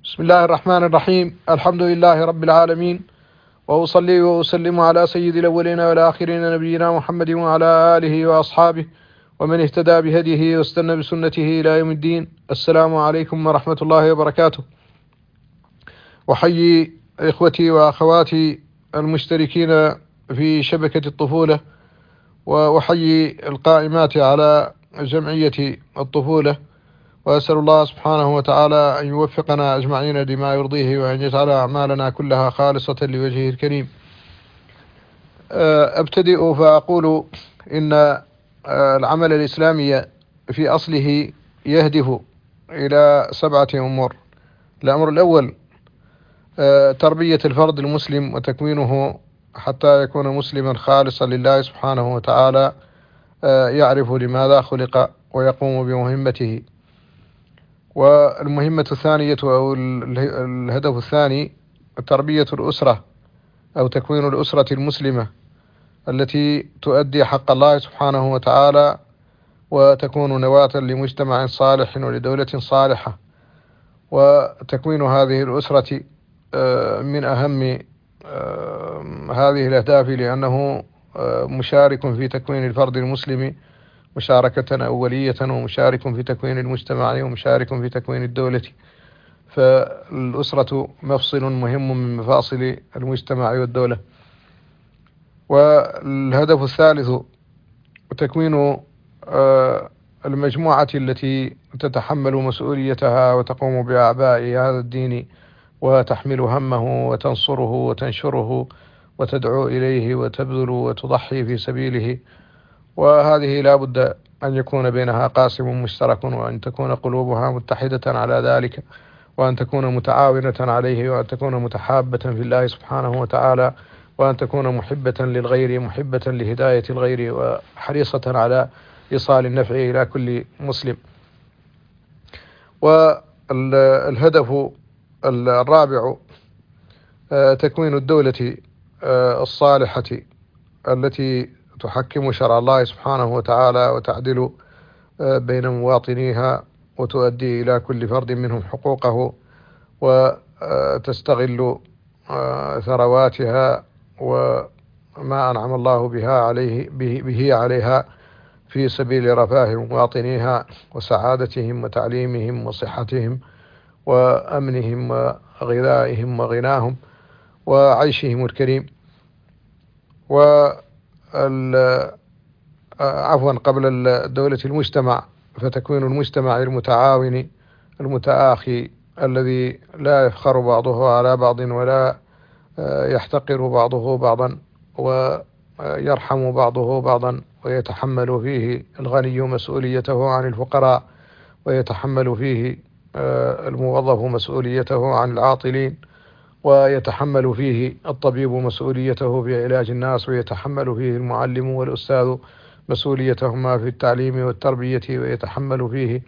بسم الله الرحمن الرحيم. الحمد لله رب العالمين، وأصلي وأسلم على سيد الأولين والآخرين نبينا محمد وعلى آله وأصحابه ومن اهتدى بهديه واستنى بسنته إلى يوم الدين. السلام عليكم ورحمة الله وبركاته. وحيي إخوتي وأخواتي المشتركين في شبكة الطفولة، وأحيي القائمات على جمعية الطفولة، وأسأل الله سبحانه وتعالى أن يوفقنا أجمعين لما يرضيه، وأن يجعل أعمالنا كلها خالصة لوجهه الكريم. أبتدئ فأقول إن العمل الإسلامي في أصله يهدف إلى 7 أمور. الأمر الأول تربية الفرد المسلم وتكوينه حتى يكون مسلما خالصا لله سبحانه وتعالى، يعرف لماذا خلق ويقوم بمهمته. والمهمة الثانية أو الهدف الثاني تربية الأسرة أو تكوين الأسرة المسلمة التي تؤدي حق الله سبحانه وتعالى وتكون نواة لمجتمع صالح ولدولة صالحة. وتكوين هذه الأسرة من أهم هذه الأهداف، لأنه مشارك في تكوين الفرد المسلم مشاركة أولية، ومشارك في تكوين المجتمع، ومشارك في تكوين الدولة. فالأسرة مفصل مهم من مفاصل المجتمع والدولة. والهدف الثالث تكوين المجموعة التي تتحمل مسؤوليتها وتقوم بأعباء هذا الدين، وتحمل همه وتنصره وتنشره وتدعو إليه وتبذل وتضحي في سبيله. وهذه لا بد أن يكون بينها قاسم مشترك، وأن تكون قلوبها متحدة على ذلك، وأن تكون متعاونة عليه، وأن تكون متحابة في الله سبحانه وتعالى، وأن تكون محبة للغير، محبة لهداية الغير، وحريصة على إيصال النفع إلى كل مسلم. والهدف الرابع تكوين الدولة الصالحة التي تحكم شرع الله سبحانه وتعالى وتعدل بين مواطنيها، وتؤدي إلى كل فرد منهم حقوقه، وتستغل ثرواتها وما أنعم الله به عليها في سبيل رفاه مواطنيها وسعادتهم وتعليمهم وصحتهم وأمنهم وغذائهم وغناهم وعيشهم الكريم. قبل الدولة المجتمع، فتكوين المجتمع المتعاون المتآخي الذي لا يفخر بعضه على بعض، ولا يحتقر بعضه بعضا، ويرحم بعضه بعضا، ويتحمل فيه الغني مسؤوليته عن الفقراء، ويتحمل فيه الموظف مسؤوليته عن العاطلين، ويتحمل فيه الطبيب مسؤوليته في علاج الناس، ويتحمل فيه المعلم والأستاذ مسؤوليتهما في التعليم والتربية، ويتحمل فيه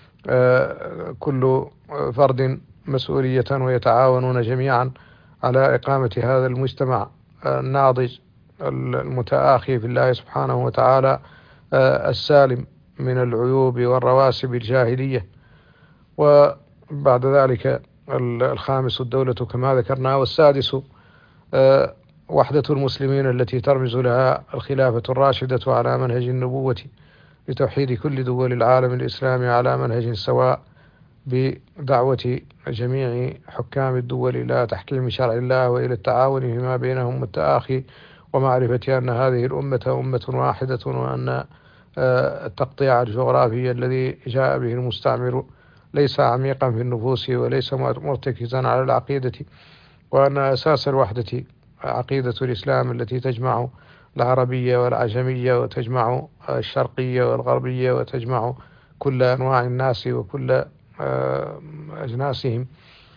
كل فرد مسؤولية، ويتعاونون جميعا على إقامة هذا المجتمع الناضج المتآخي في الله سبحانه وتعالى، السالم من العيوب والرواسب الجاهلية. وبعد ذلك الخامس الدولة كما ذكرنا. والسادس وحدة المسلمين التي ترمز لها الخلافة الراشدة على منهج النبوة لتوحيد كل دول العالم الإسلامي على منهج سواء، بدعوة جميع حكام الدول إلى تحكيم شرع الله وإلى التعاون فيما بينهم والتآخي، ومعرفة أن هذه الأمة أمة واحدة، وأن التقطيع الجغرافي الذي جاء به المستعمر ليس عميقا في النفوس، وليس مرتكزا على العقيدة، وأن أساس الوحدة عقيدة الإسلام التي تجمع العربية والعجمية، وتجمع الشرقية والغربية، وتجمع كل أنواع الناس وكل أجناسهم،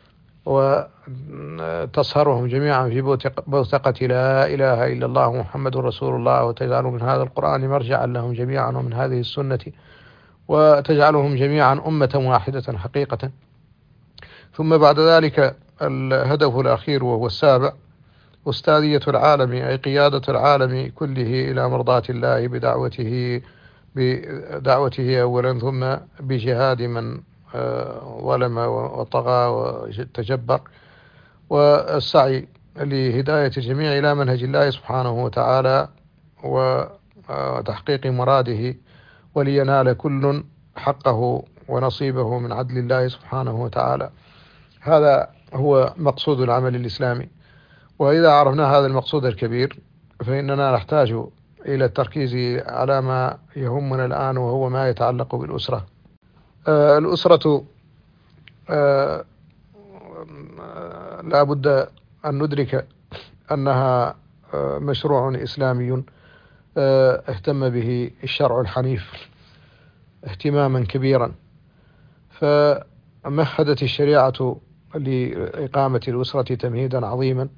وتصهرهم جميعا في بوثقة لا إله إلا الله محمد رسول الله، وتجعل من هذا القرآن مرجعا لهم جميعا، ومن هذه السنة، وتجعلهم جميعا أمة واحدة حقيقة. ثم بعد ذلك الهدف الأخير وهو السابع أستاذية العالم، أي قيادة العالم كله إلى مرضاة الله بدعوته أولا، ثم بجهاد من ظلم وطغى وتجبر، والسعي لهداية الجميع إلى منهج الله سبحانه وتعالى وتحقيق مراده، ولينال كل حقه ونصيبه من عدل الله سبحانه وتعالى. هذا هو مقصود العمل الإسلامي. وإذا عرفنا هذا المقصود الكبير فإننا نحتاج إلى التركيز على ما يهمنا الآن، وهو ما يتعلق بالأسرة. الأسرة لا بد أن ندرك أنها مشروع إسلامي اهتم به الشرع الحنيف اهتماما كبيرا، فمهدت الشريعة لإقامة الأسرة تمهيدا عظيما،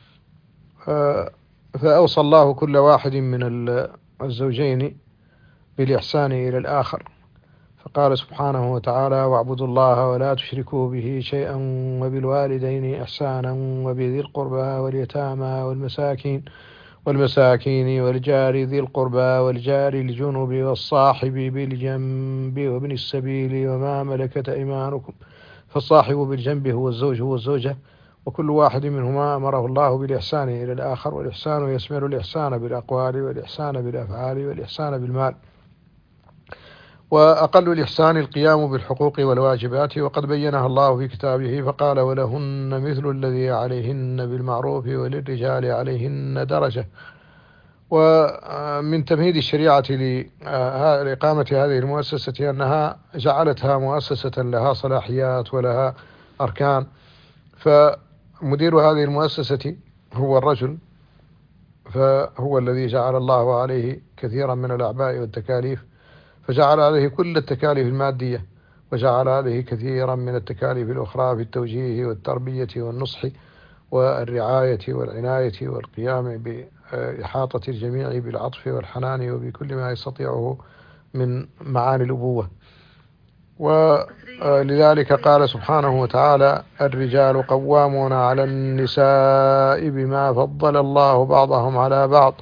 فأوصى الله كل واحد من الزوجين بالإحسان إلى الآخر، فقال سبحانه وتعالى: واعبدوا الله ولا تشركوا به شيئا وبالوالدين إحسانا وبذي القربى واليتامى والمساكين والجار ذي القربى والجار الجنب والصاحب بالجنب وابن السبيل وما ملكت أيمانكم، فالصاحب بالجنب هو الزوج والزوجة، وكل واحد منهما أمره الله بالإحسان إلى الآخر، والإحسان يشمل الإحسان بالأقوال والإحسان بالأفعال والإحسان بالمال. وأقل الإحسان القيام بالحقوق والواجبات، وقد بينها الله في كتابه فقال: ولهن مثل الذي عليهن بالمعروف وللرجال عليهن درجة. ومن تمهيد الشريعة لإقامة هذه المؤسسة أنها جعلتها مؤسسة لها صلاحيات ولها أركان، فمدير هذه المؤسسة هو الرجل، فهو الذي جعل الله عليه كثيرا من الأعباء والتكاليف، فجعل عليه كل التكاليف المادية، وجعل عليه كثيرا من التكاليف الأخرى في التوجيه والتربية والنصح والرعاية والعناية والقيام بإحاطة الجميع بالعطف والحنان وبكل ما يستطيعه من معاني الأبوة. ولذلك قال سبحانه وتعالى: الرجال قوامون على النساء بما فضل الله بعضهم على بعض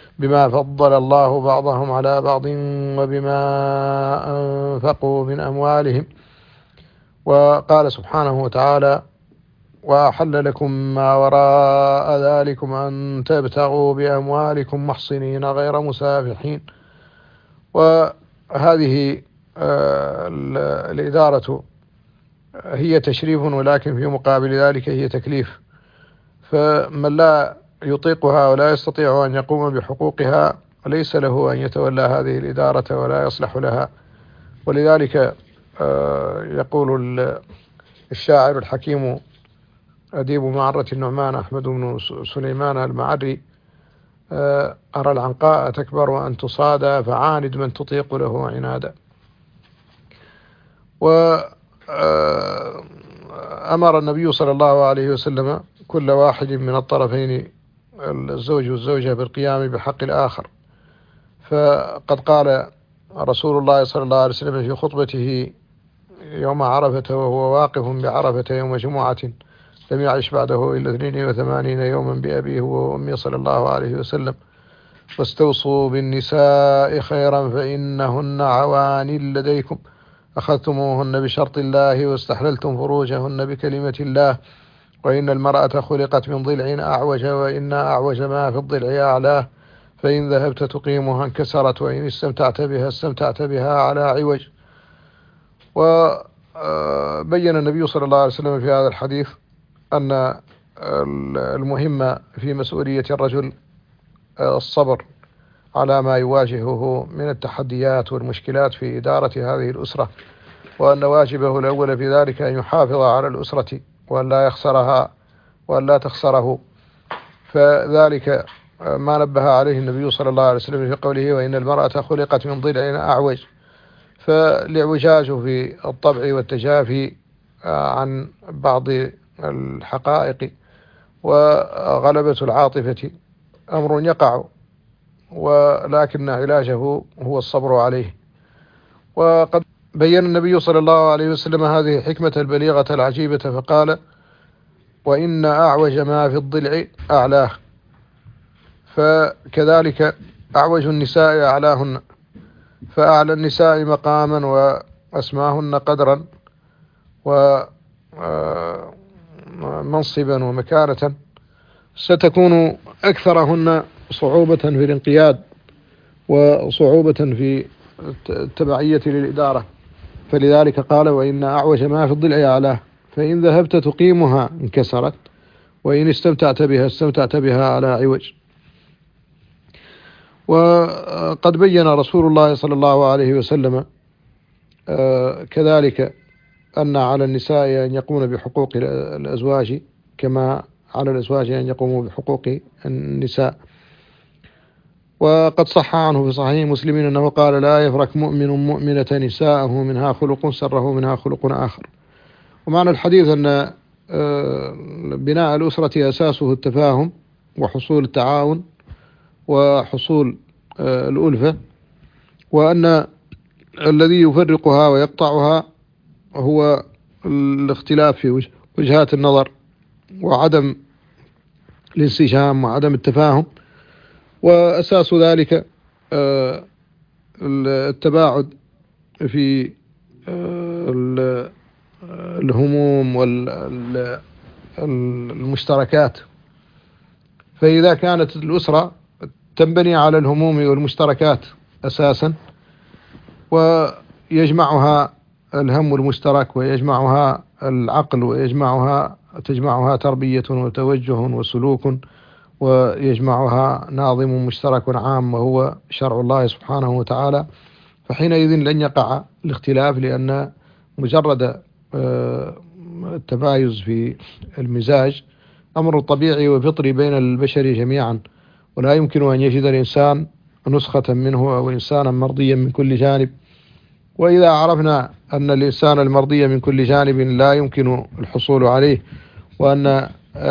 وبما أنفقوا من أموالهم. وقال سبحانه وتعالى: وأحل لكم ما وراء ذلكم أن تبتغوا بأموالكم محصنين غير مسافحين. وهذه الإدارة هي تشريف، ولكن في مقابل ذلك هي تكليف، فمن لا يطيقها ولا يستطيع أن يقوم بحقوقها ليس له أن يتولى هذه الإدارة ولا يصلح لها. ولذلك يقول الشاعر الحكيم أديب معرة النعمان أحمد بن سليمان المعري: أرى العنقاء تكبر أن تصادى فعاند من تطيق له عنادا. وأمر النبي صلى الله عليه وسلم كل واحد من الطرفين الزوج والزوجة بالقيام بحق الآخر، فقد قال رسول الله صلى الله عليه وسلم في خطبته يوم عرفة وهو واقف بعرفة يوم جمعة لم يعش بعده إلا 82 يوما بأبيه وأمي صلى الله عليه وسلم: واستوصوا بالنساء خيرا فإنهن عوان لديكم، أخذتموهن بشرط الله واستحللتم فروجهن بكلمة الله، وإن المرأة خلقت من ضلع أعوج، وإن أعوج ما في الضلع أعلاه، فإن ذهبت تقيمها انكسرت، وإن استمتعت بها على عوج. وبين النبي صلى الله عليه وسلم في هذا الحديث أن المهم في مسؤولية الرجل الصبر على ما يواجهه من التحديات والمشكلات في إدارة هذه الأسرة، وأن واجبه الأول في ذلك أن يحافظ على الأسرة وأن لا يخسرها وأن لا تخسره، فذلك ما نبه عليه النبي صلى الله عليه وسلم في قوله: وإن المرأة خلقت من ضلع أعوج، فالاعوجاج في الطبع والتجافي عن بعض الحقائق وغلبة العاطفة أمر يقع، ولكن علاجه هو الصبر عليه. وقد بين النبي صلى الله عليه وسلم هذه الحكمة البليغة العجيبة فقال: وإن أعوج ما في الضلع أعلاه، فكذلك أعوج النساء أعلاهن، فأعلى النساء مقاما وأسماهن قدرا ومنصبا ومكانة ستكون أكثرهن صعوبة في الانقياد وصعوبة في التبعية للإدارة. فلذلك قال: وإن أعوج ما في الضلع أعلاه، فإن ذهبت تقيمها انكسرت، وإن استمتعت بها استمتعت بها على عوج. وقد بين رسول الله صلى الله عليه وسلم كذلك أن على النساء أن يقومن بحقوق الأزواج كما على الأزواج أن يقوموا بحقوق النساء. وقد صح عنه في صحيح مسلم أنه قال: لا يفرك مؤمن مؤمنة نساءه منها خلق سره منها خلق آخر. ومعنى الحديث أن بناء الأسرة أساسه التفاهم وحصول التعاون وحصول الألفة، وأن الذي يفرقها ويقطعها هو الاختلاف في وجهات النظر وعدم الانسجام وعدم التفاهم. وأساس ذلك التباعد في الهموم والمشتركات. فإذا كانت الأسرة تنبني على الهموم والمشتركات أساسا، ويجمعها الهم المشترك ويجمعها العقل تجمعها تربية وتوجه وسلوك، ويجمعها ناظم مشترك عام وهو شرع الله سبحانه وتعالى، فحينئذ لن يقع الاختلاف، لأن مجرد التمايز في المزاج أمر طبيعي وفطري بين البشر جميعا، ولا يمكن أن يجد الإنسان نسخة منه أو إنسانا مرضيا من كل جانب. وإذا عرفنا أن الإنسان المرضي من كل جانب لا يمكن الحصول عليه، وأن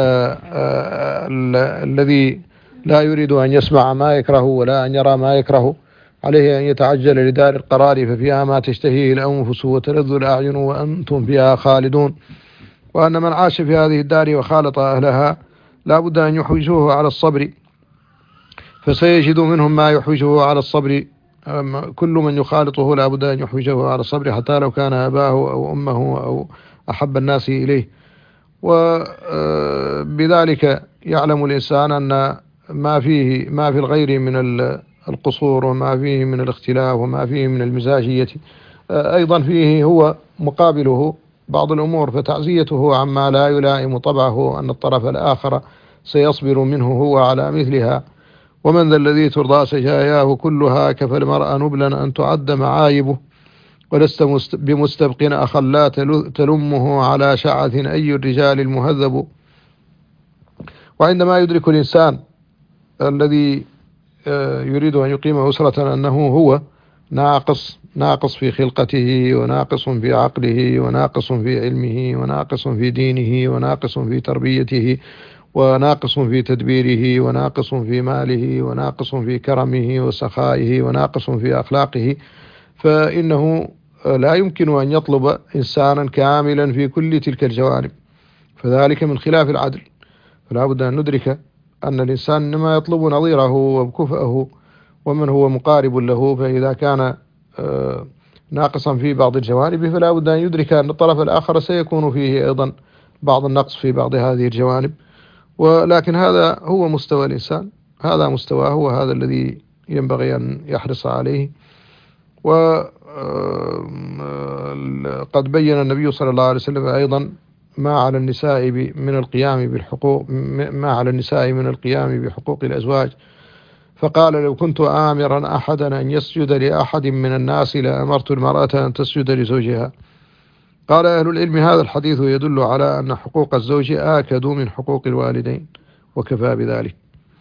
الذي لا يريد أن يسمع ما يكره ولا أن يرى ما يكره عليه أن يتعجل لدار القرار، ففيها ما تشتهيه الأنفس وتلذ الأعين وأنتم فيها خالدون. وأن من عاش في هذه الدار وخالط أهلها لا بد أن يحوجوه على الصبر، فسيجد منهم ما يحوجه على الصبر. كل من يخالطه لا بد أن يحوجه على الصبر، حتى لو كان أباه أو أمه أو أحب الناس إليه. وبذلك يعلم الإنسان أن ما في الغير من القصور، وما فيه من الاختلاف، وما فيه من المزاجية أيضا فيه هو مقابله بعض الأمور، فتعزيته عما لا يلائم طبعه أن الطرف الآخر سيصبر منه هو على مثلها. ومن ذا الذي ترضى سجاياه كلها، كفى المرء نبلا أن تعد معايبه، ولست بمستبق أخا لا تلمه على شعث أي الرجال المهذب. وعندما يدرك الإنسان الذي يريد أن يقيم أسرة أنه هو ناقص في خلقته، وناقص في عقله، وناقص في علمه، وناقص في دينه، وناقص في تربيته، وناقص في تدبيره، وناقص في ماله، وناقص في كرمه وسخائه، وناقص في أخلاقه، فإنه لا يمكن أن يطلب إنسانا كاملا في كل تلك الجوانب، فذلك من خلاف العدل. فلا بد أن ندرك أن الإنسان إنما يطلب نظيره وكفءه ومن هو مقارب له، فإذا كان ناقصا في بعض الجوانب فلا بد أن يدرك أن الطرف الآخر سيكون فيه أيضا بعض النقص في بعض هذه الجوانب. ولكن هذا هو مستوى الإنسان، هذا مستواه، وهذا الذي ينبغي أن يحرص عليه. وقد بين النبي صلى الله عليه وسلم أيضا ما على النساء من القيام بحقوق الأزواج، فقال: لو كنت آمرا أحدا أن يسجد لأحد من الناس لأمرت المرأة أن تسجد لزوجها. قال أهل العلم: هذا الحديث يدل على أن حقوق الزوج آكد من حقوق الوالدين، وكفى بذلك.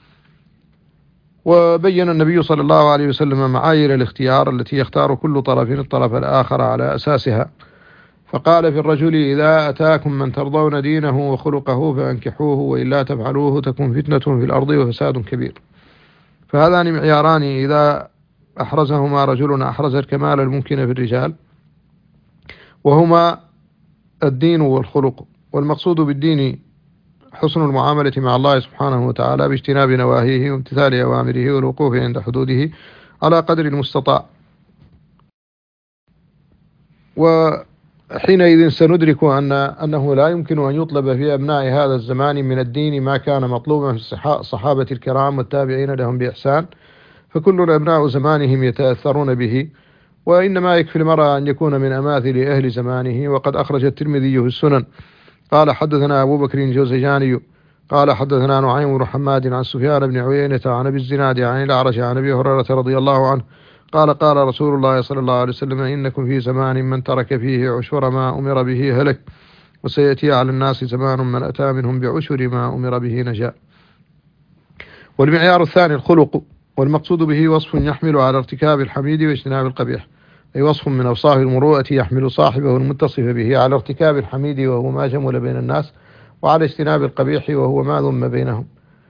وبين النبي صلى الله عليه وسلم معايير الاختيار التي يختار كل طرف الطرف الآخر على أساسها، فقال في الرجل: إذا أتاكم من ترضون دينه وخلقه فأنكحوه، وإلا تفعلوه تكن فتنة في الأرض وفساد كبير. فهذان معياران إذا أحرزهما رجل أحرز الكمال الممكن في الرجال، وهما الدين والخلق. والمقصود بالدين حسن المعاملة مع الله سبحانه وتعالى باجتناب نواهيه وامتثال أوامره والوقوف عند حدوده على قدر المستطاع. حينئذ سندرك أنه لا يمكن أن يطلب في أبناء هذا الزمان من الدين ما كان مطلوبا في الصحابة الكرام والتابعين لهم بإحسان، فكل أبناء زمانهم يتأثرون به، وإنما يكفي المرأة أن يكون من أماثل أهل زمانه. وقد أخرج الترمذي في السنن قال حدثنا أبو بكر الجوزجاني قال حدثنا نعيم بن حماد عن سفيان بن عيينة عن أبي الزناد عن الأعرج عن أبي هريرة رضي الله عنه قال قال رسول الله صلى الله عليه وسلم إنكم في زمان من ترك فيه عشر ما أمر به هلك، وسيأتي على الناس زمان من أتى منهم بعشر ما أمر به نجا. والمعيار الثاني الخلق، والمقصود به وصف يحمل على ارتكاب الحميد واجتناب القبيح، أي وصف من أوصاف المروءة يحمل صاحبه المتصف به على ارتكاب الحميد وهو ما جمل بين الناس، وعلى اجتناب القبيح وهو ما ذم بينهم.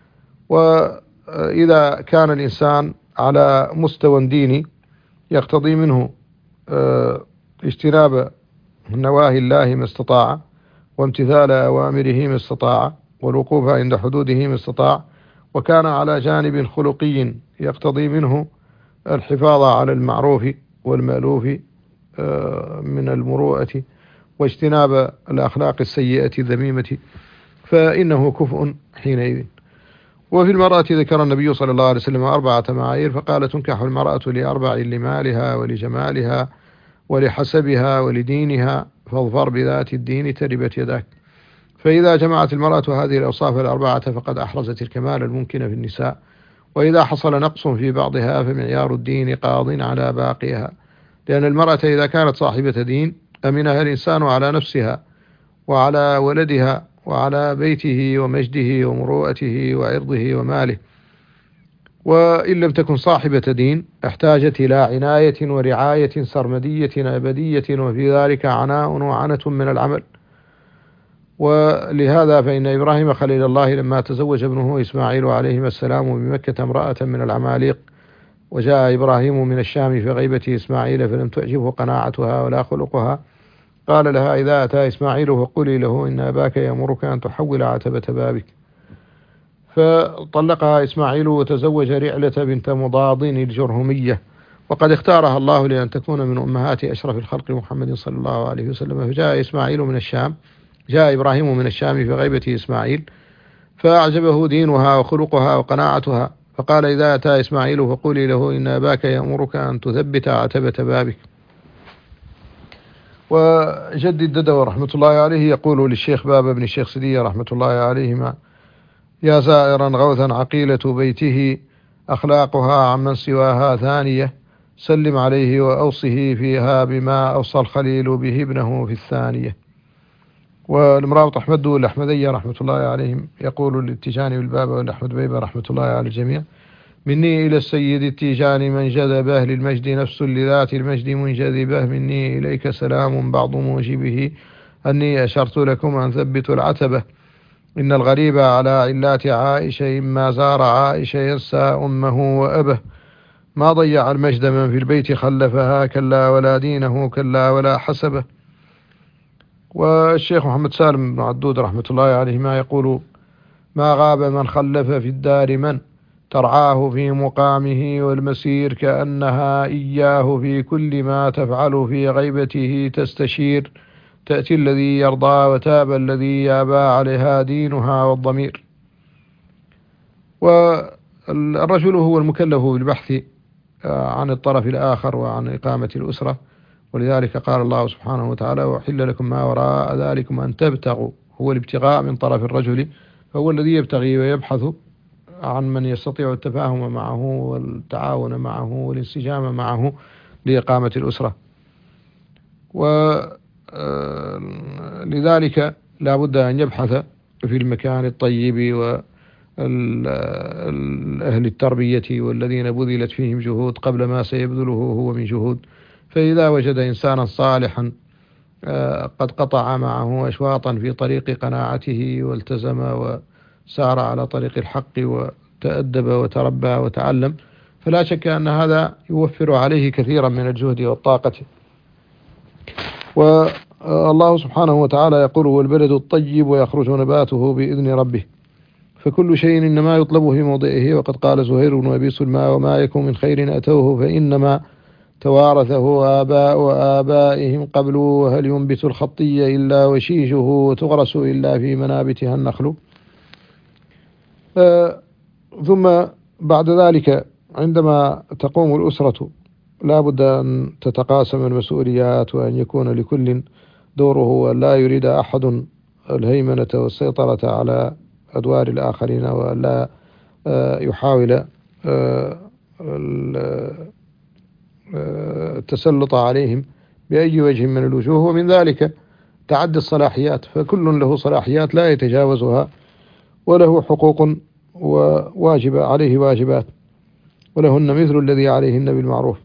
وإذا كان الإنسان على مستوى ديني يقتضي منه اجتناب نواهي الله ما استطاع، وامتثال أوامره ما استطاع، والوقوف عند حدوده ما استطاع، وكان على جانب خلقي يقتضي منه الحفاظ على المعروف والمألوف من المروءة واجتناب الأخلاق السيئة الذميمة، فإنه كفء حينئذ. وفي المرأة ذكر النبي صلى الله عليه وسلم 4 معايير، فقال تنكح المرأة ل4: لمالها ولجمالها ولحسبها ولدينها، فاظفر بذات الدين تربت يداك. فإذا جمعت المرأة هذه الأوصاف 4 فقد أحرزت الكمال الممكن في النساء، وإذا حصل نقص في بعضها فمعيار الدين قاض على باقيها، لأن المرأة إذا كانت صاحبة دين أمنها الإنسان على نفسها وعلى ولدها وعلى بيته ومجده ومروءته وعرضه وماله. وإن لم تكن صاحبة دين احتاجت إلى عناية ورعاية سرمدية أبدية، وفي ذلك عناء وعنة من العمل. ولهذا فإن إبراهيم خليل الله لما تزوج ابنه إسماعيل عليهما السلام بمكة امرأة من العماليق، وجاء إبراهيم من الشام في غيبة إسماعيل فلم تعجبه قناعتها ولا خلقها، قال لها إذا أتى إسماعيل فقولي له إن أباك يأمرك أن تحول عتبة بابك. فطلقها إسماعيل وتزوج رعلة بنت مضاد الجرهمية، وقد اختارها الله لأن تكون من أمهات أشرف الخلق محمد صلى الله عليه وسلم. فجاء إبراهيم من الشام في غيبة إسماعيل فأعجبه دينها وخلقها وقناعتها، فقال إذا أتى إسماعيل فقولي له إن أباك يأمرك أن تثبت عتبة بابك. وجد الددوي رحمة الله عليه يقول للشيخ باب بن الشيخ سدية رحمة الله عليهما: يا زائرا غوثا عقيلة بيته أخلاقها عمن سواها ثانية، سلم عليه وأوصه فيها بما أوصى الخليل به ابنه في الثانية. والمراوط أحمد الأحمدية رحمة الله عليهم يقول للتيجاني بالباب والأحمد بيبة رحمة الله على الجميع: مني إلى السيد التيجاني من جذبه للمجد نفس لذات المجد منجذبه، مني إليك سلام بعض موجبه أني أشرت لكم أن ثبتوا العتبة، إن الغريب على علات عائشة إما زار عائشة ينسى أمه وأبه، ما ضيع المجد من في البيت خلفها، كلا ولا دينه كلا ولا حسبه. والشيخ محمد سالم بن عدود رحمة الله عليه ما يقول: ما غاب من خلف في الدار من ترعاه في مقامه، والمسير كأنها إياه في كل ما تفعل في غيبته تستشير، تأتي الذي يرضى وتاب الذي يابى عليها دينها والضمير. والرجل هو المكلف بالبحث عن الطرف الآخر وعن إقامة الأسرة، ولذلك قال الله سبحانه وتعالى: وحل لكم ما وراء ذلكم أن تبتغوا. هو الابتغاء من طرف الرجل، فهو الذي يبتغي ويبحث عن من يستطيع التفاهم معه والتعاون معه والانسجام معه لإقامة الأسرة. ولذلك لا بد أن يبحث في المكان الطيب وأهل التربية والذين بذلت فيهم جهود قبل ما سيبذله هو من جهود. فإذا وجد إنسانا صالحا قد قطع معه أشواطا في طريق قناعته والتزم وسار على طريق الحق وتأدب وتربى وتعلم، فلا شك أن هذا يوفر عليه كثيرا من الجهد والطاقة. والله سبحانه وتعالى يقول: والبلد الطيب ويخرج نباته بإذن ربه، فكل شيء إنما يطلب في موضعه. وقد قال زهير بن أبي سلمى: وما يكون من خير أتوه فإنما توارثه آباء آبائهم قبل، وهل ينبت الخطي إلا وشيشه، وتغرس إلا في منابتها النخل. ثم بعد ذلك عندما تقوم الأسرة لا بد أن تتقاسم المسؤوليات، وأن يكون لكل دوره، وأن لا يريد أحد الهيمنة والسيطرة على أدوار الآخرين، وأن لا يحاول التسلط عليهم بأي وجه من الوجوه. ومن ذلك تعدي الصلاحيات، فكل له صلاحيات لا يتجاوزها، وله حقوق وواجب عليه واجبات، ولهن مثل الذي عليهن بالمعروف.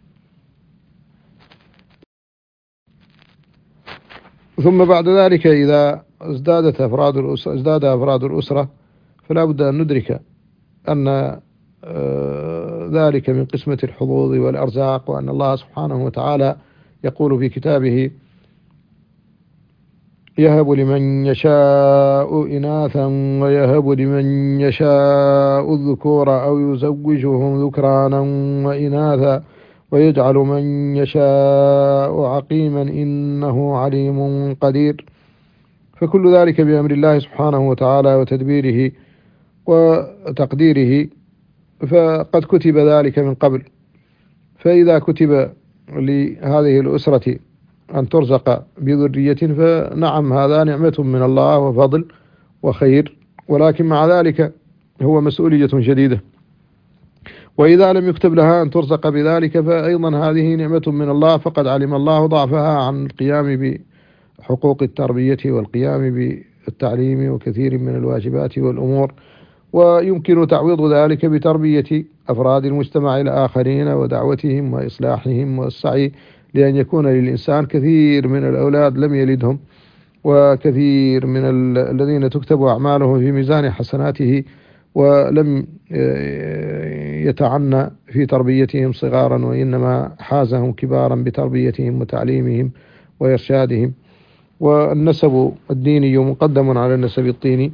ثم بعد ذلك إذا ازداد أفراد الأسرة فلا بد أن ندرك أن ذلك من قسمة الحظوظ والأرزاق، وأن الله سبحانه وتعالى يقول في كتابه: يهب لمن يشاء إناثا ويهب لمن يشاء الذكور أو يزوجهم ذكرانا وإناثا ويجعل من يشاء عقيما إنه عليم قدير. فكل ذلك بأمر الله سبحانه وتعالى وتدبيره وتقديره، فقد كتب ذلك من قبل. فإذا كتب لهذه الأسرة أن ترزق بذرية فنعم، هذا نعمة من الله وفضل وخير، ولكن مع ذلك هو مسؤولية شديدة. وإذا لم يكتب لها أن ترزق بذلك فأيضا هذه نعمة من الله، فقد علم الله ضعفها عن القيام بحقوق التربية والقيام بالتعليم وكثير من الواجبات والأمور. ويمكن تعويض ذلك بتربية أفراد المجتمع الآخرين ودعوتهم وإصلاحهم والسعي لأن يكون للإنسان كثير من الأولاد لم يلدهم، وكثير من الذين تكتب أعمالهم في ميزان حسناته ولم يتعنى في تربيتهم صغارا، وإنما حازهم كبارا بتربيتهم وتعليمهم وإرشادهم. والنسب الديني مقدم على النسب الطيني.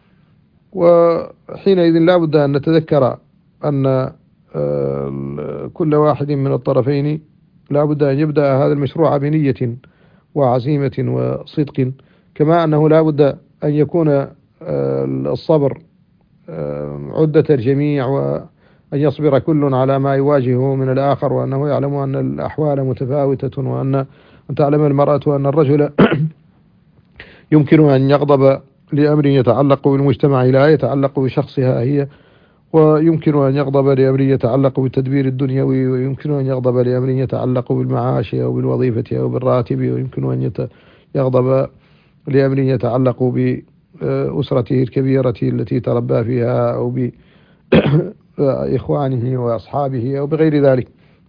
وحينئذ لا بد أن نتذكر أن كل واحد من الطرفين لا بد أن يبدأ هذا المشروع بنية وعزيمة وصدق، كما أنه لا بد أن يكون الصبر عدة الجميع، وأن يصبر كل على ما يواجهه من الآخر، وأنه يعلم أن الأحوال متفاوتة، وأن تعلم المرأة أن الرجل يمكن أن يغضب لأمر يتعلق بالمجتمع لا يتعلق بشخصها هي، ويمكن أن يغضب لأمر يتعلق بالتدبير الدنيوي، ويمكن أن يغضب لأمر يتعلق بالمعاش أو بالوظيفة أو بالراتب، ويمكن أن يغضب لأمر يتعلق بأسرته الكبيرة التي تربى فيها، أو بإخوانه وأصحابه أو بغير ذلك.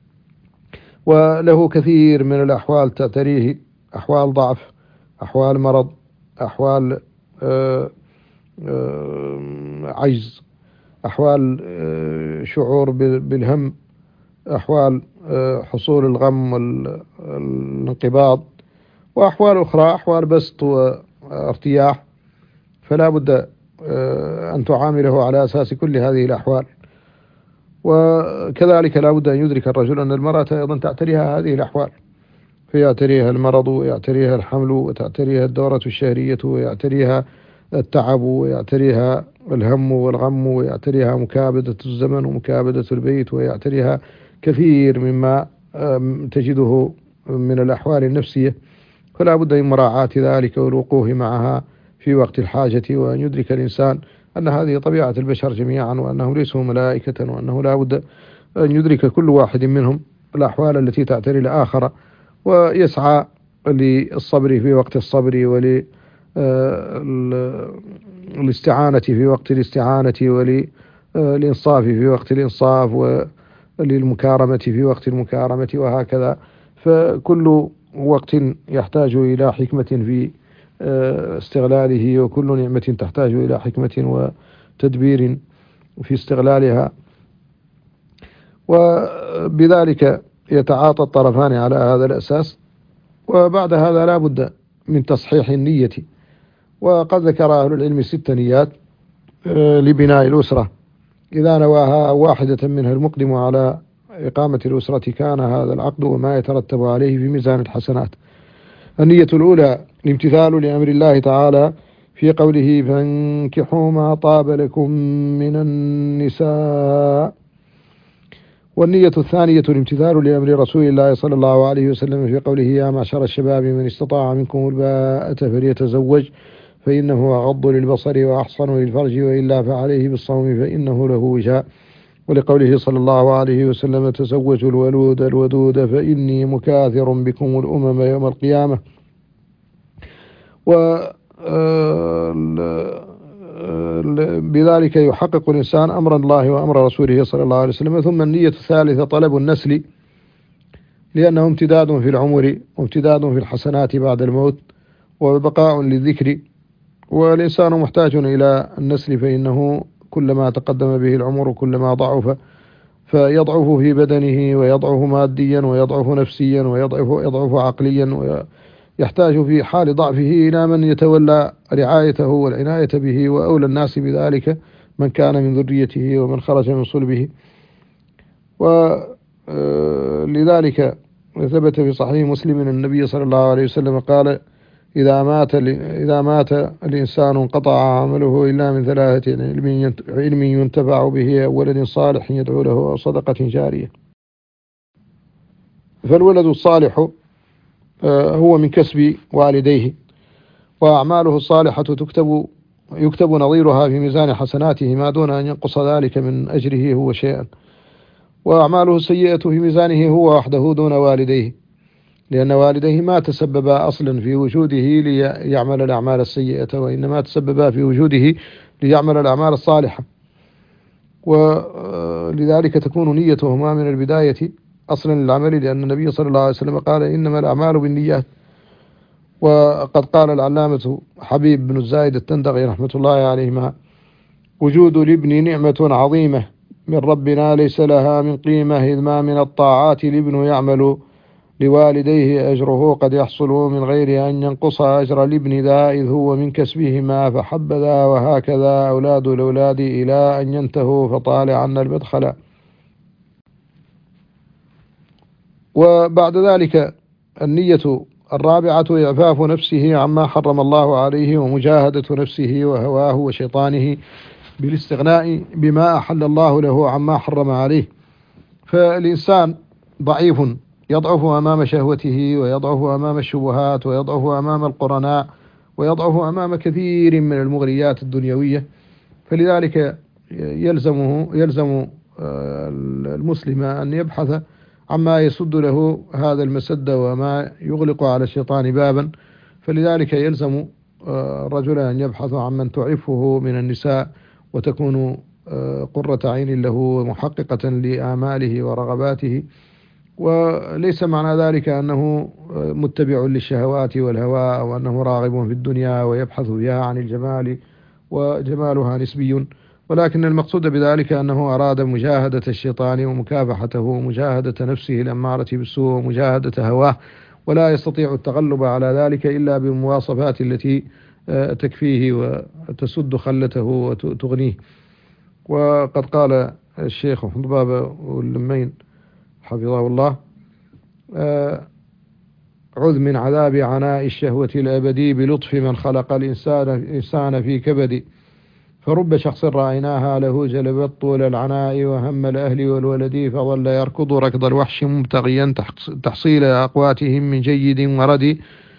وله كثير من الأحوال تعتريه، أحوال ضعف، أحوال مرض، أحوال عجز، أحوال شعور بالهم، أحوال حصول الغم والانقباض، وأحوال أخرى أحوال بسط وارتياح. فلا بد أن تعامله على أساس كل هذه الأحوال. وكذلك لا بد أن يدرك الرجل أن المرأة أيضا تعتريها هذه الأحوال، فيعتريها المرض ويعتريها الحمل وتعتريها الدورة الشهرية ويعتريها التعب ويعتريها الهم والغم ويعتريها مكابدة الزمن ومكابدة البيت ويعتريها كثير مما تجده من الأحوال النفسية. فلا بد من مراعاة ذلك والوقوف معها في وقت الحاجة، وأن يدرك الإنسان أن هذه طبيعة البشر جميعا، وأنهم ليسوا ملائكة، وأنه لا بد أن يدرك كل واحد منهم الأحوال التي تعتري الآخر، ويسعى للصبر في وقت الصبر، وللاستعانة في وقت الاستعانة، وللإنصاف في وقت الإنصاف، وللمكارمة في وقت المكارمة، وهكذا. فكل وقت يحتاج إلى حكمة في استغلاله، وكل نعمة تحتاج إلى حكمة وتدبير في استغلالها. وبذلك يتعاطى الطرفان على هذا الأساس. وبعد هذا لا بد من تصحيح النية. وقد ذكر أهل العلم 6 نيات لبناء الأسرة، إذا نواها واحدة منها المقدم على إقامة الأسرة كان هذا العقد وما يترتب عليه في ميزان الحسنات. النية الأولى الامتثال لأمر الله تعالى في قوله فانكحوا ما طاب لكم من النساء. والنية الثانية الامتثال لأمر رسول الله صلى الله عليه وسلم في قوله يا معشر الشباب من استطاع منكم الباءة فليتزوج فإنه أغض للبصر وأحصن للفرج وإلا فعليه بالصوم فإنه له وجاء. ولقوله صلى الله عليه وسلم تزوجوا الولود الودود فإني مكاثر بكم الأمم يوم القيامة. بذلك يحقق الإنسان أمر الله وأمر رسوله صلى الله عليه وسلم. ثم النية الثالثة طلب النسل، لأنه امتداد في العمر وامتداد في الحسنات بعد الموت وبقاء للذكر، والإنسان محتاج إلى النسل، فإنه كلما تقدم به العمر كلما ضعف، فيضعف في بدنه ويضعف ماديا ويضعف نفسيا ويضعف عقليا، ويحتاج في حال ضعفه إلى من يتولى رعايته والعناية به، وأولى الناس بذلك من كان من ذريته ومن خرج من صلبه. ولذلك ثبت في صحيح مسلم أن النبي صلى الله عليه وسلم قال إذا مات الإنسان انقطع عمله إلا من ثلاثة: علم ينتفع به أو ولد صالح يدعو له أو صدقة جارية. فالولد الصالح هو من كسب والديه، وأعماله الصالحة يكتب نظيرها في ميزان حسناته ما دون أن ينقص ذلك من أجره هو شيئا، وأعماله السيئة في ميزانه هو وحده دون والديه، لأن والديه ما تسببا أصلا في وجوده ليعمل الأعمال السيئة، وإنما تسببا في وجوده ليعمل الأعمال الصالحة. ولذلك تكون نيتهما من البداية أصلا للعمل، لأن النبي صلى الله عليه وسلم قال إنما الأعمال بالنيات. وقد قال العلامة حبيب بن الزايد التندغي رحمة الله عليهما: وجود الابن نعمة عظيمة من ربنا ليس لها من قيمة، إذ ما من الطاعات الابن يعمل لوالديه أجره قد يحصل من غير أن ينقص أجر الابن ذا، إذ هو من كسبهما فحبذا، وهكذا أولاد الأولاد إلى أن ينتهوا فطال عنا المدخل. وبعد ذلك النية الرابعة إعفاف نفسه عما حرم الله عليه، ومجاهدة نفسه وهواه وشيطانه بالاستغناء بما أحل الله له عما حرم عليه. فالإنسان ضعيف، يضعف أمام شهوته، ويضعف أمام الشبهات، ويضعف أمام القرناء، ويضعف أمام كثير من المغريات الدنيوية. فلذلك يلزم المسلم أن يبحث عما يسد له هذا المسد وما يغلق على الشيطان بابا. فلذلك يلزم الرجل أن يبحث عمن تعفه من النساء وتكون قرة عين له محققة لآماله ورغباته. وليس معنى ذلك أنه متبع للشهوات والهوى، أو أنه راغب في الدنيا ويبحث فيها عن الجمال، وجمالها نسبي، ولكن المقصود بذلك أنه أراد مجاهدة الشيطان ومكافحته، ومجاهدة نفسه الأمارة بالسوء، ومجاهدة هواه، ولا يستطيع التغلب على ذلك إلا بالمواصفات التي تكفيه وتسد خلته وتغنيه. وقد قال الشيخ حباب اللمين حفظه الله: عذ من عذاب عناء الشهوة الأبدي بلطف من خلق الإنسان في كبدي، فرب شخص رأيناها له جلبت طول العناء وهم الأهل والولد، فظل يركض ركض الوحش مبتغيا تحصيل أقواتهم من جيد وردي.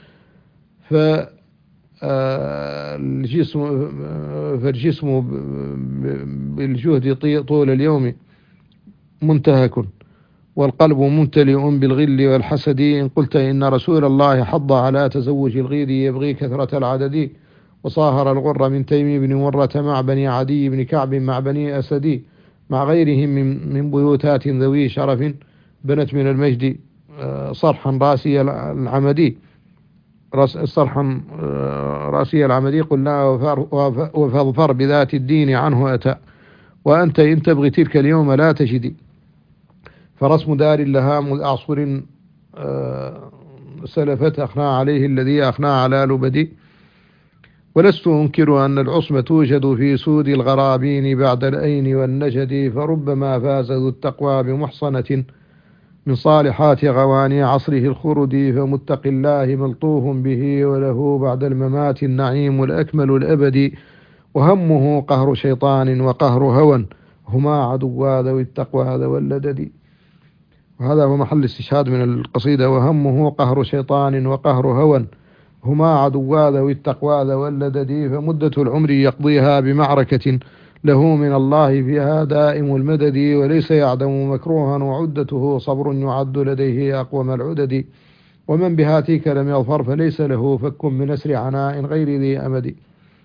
فالجسم بالجهد طول اليوم منتهك، والقلب ممتلئ بالغل والحسد. إن قلت إن رسول الله حض على تزوج الغير يبغي كثرة العدد، وصاهر الغر من تيم بن مرة مع بني عدي بن كعب مع بني أسد، مع غيرهم من بيوتات ذوي شرف، بنت من المجد صرحا راسي العمدي، صرحا راسي العمدي، قلنا وفاظفر بذات الدين عنه أتى، وأنت إن تبغي تلك اليوم لا تجدي، فرسم دار لها مذ أعصر سلفت أخنا عليه الذي أخنا على لبدي. ولست أنكر أن العصمة توجد في سود الغرابين بعد الأين والنجد، فربما فاز ذو التقوى بمحصنة من صالحات غواني عصره الخرد، فمتق الله ملطوف به وله بعد الممات النعيم الأكمل الأبدي، وهمه قهر شيطان وقهر هوى، هما عدوا ذوي التقوى ذوي اللدد. وهذا هو محل استشهاد من القصيدة: وهمه قهر شيطان وقهر هوى، هما عدوا ذوي التقوى ذوي اللدد، فمدة العمر يقضيها بمعركة له من الله فيها دائم المدد، وليس يعدم مكروها وعدته صبر يعد لديه أقوم العدد، ومن بهاتيك لم يظفر فليس له فك من أسر عناء غير ذي أمد.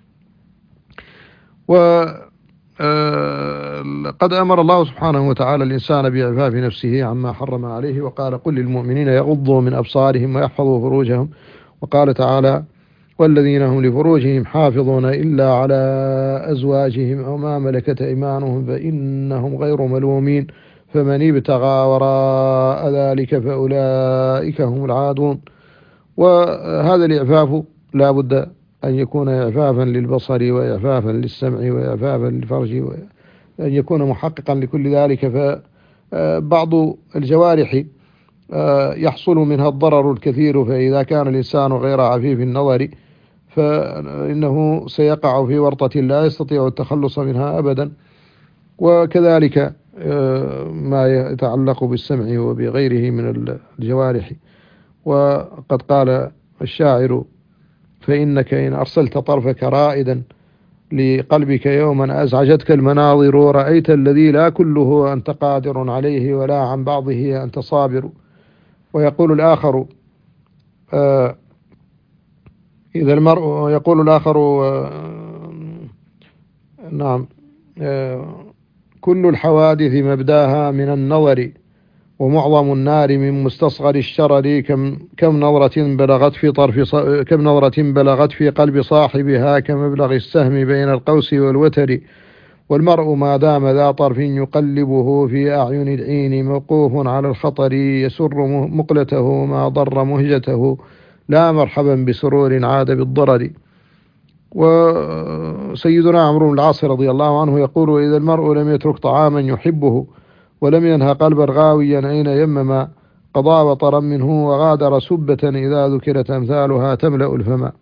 قد أمر الله سبحانه وتعالى الإنسان بإعفاف نفسه عما حرم عليه، وقال: قل للمؤمنين يغضوا من أبصارهم ويحفظوا فروجهم. وقال تعالى: والذين هم لفروجهم حافظون إلا على أزواجهم أو ما ملكت أيمانهم فإنهم غير ملومين، فمن ابتغى وراء ذلك فأولئك هم العادون. وهذا الإعفاف لا بد أن يكون إعفافا للبصر وإعفافا للسمع وإعفافا للفرج، وأن يكون محققا لكل ذلك. فبعض الجوارح يحصل منها الضرر الكثير، فإذا كان الإنسان غير عفيف النظر فإنه سيقع في ورطة لا يستطيع التخلص منها أبدا. وكذلك ما يتعلق بالسمع وبغيره من الجوارح. وقد قال الشاعر: فإنك إن أرسلت طرفك رائدا لقلبك يوما أزعجتك المناظر، رأيت الذي لا كله أنت قادر عليه ولا عن بعضه أنت صابر. ويقول الآخر إذا المرء يقول الآخر نعم كل الحوادث مبداها من النظر، ومعظم النار من مستصغر الشرر، كم نظرة بلغت في قلب صاحبها كمبلغ السهم بين القوس والوتر، والمرء ما دام ذا طرف يقلبه في أعين العين موقوف على الخطر، يسر مقلته ما ضر مهجته لا مرحبا بسرور عاد بالضرر. وسيدنا عمرو بن العاص رضي الله عنه يقول: إذا المرء لم يترك طعاما يحبه ولم ينهى قلبا غاويا أين يمما، قضى وطرا منه وغادر سبة إذا ذكرت أمثالها تملأ الفما.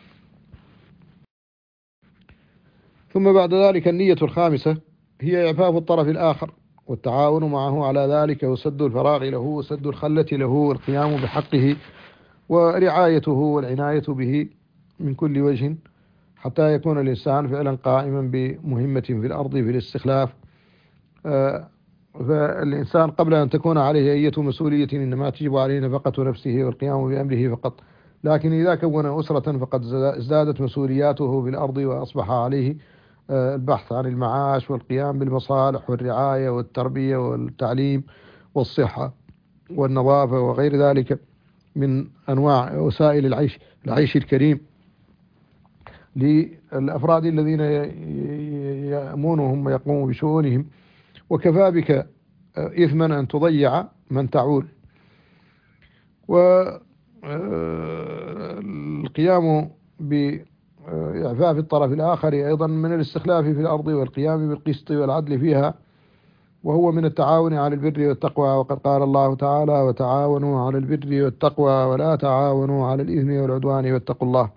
ثم بعد ذلك النية الخامسة هي إعفاف الطرف الآخر والتعاون معه على ذلك، وسد الفراغ له وسد الخلة له والقيام بحقه ورعايته والعناية به من كل وجه، حتى يكون الإنسان فعلا قائما بمهمة في الأرض في الاستخلاف. فالإنسان قبل أن تكون عليه أي مسؤولية إنما تجب عليه نفقة نفسه والقيام بأمره فقط، لكن إذا كون أسرة فقد ازدادت مسؤولياته في الأرض، وأصبح عليه البحث عن المعاش والقيام بالمصالح والرعاية والتربية والتعليم والصحة والنظافة وغير ذلك من أنواع وسائل العيش الكريم للأفراد الذين يأمونهم ويقوموا بشؤونهم. وكفى بك إثما أن تضيع من تعول. والقيام بإعفاف الطرف الآخر أيضا من الاستخلاف في الأرض والقيام بالقسط والعدل فيها، وهو من التعاون على البر والتقوى. وقد قال الله تعالى: وتعاونوا على البر والتقوى ولا تعاونوا على الإثم والعدوان واتقوا الله.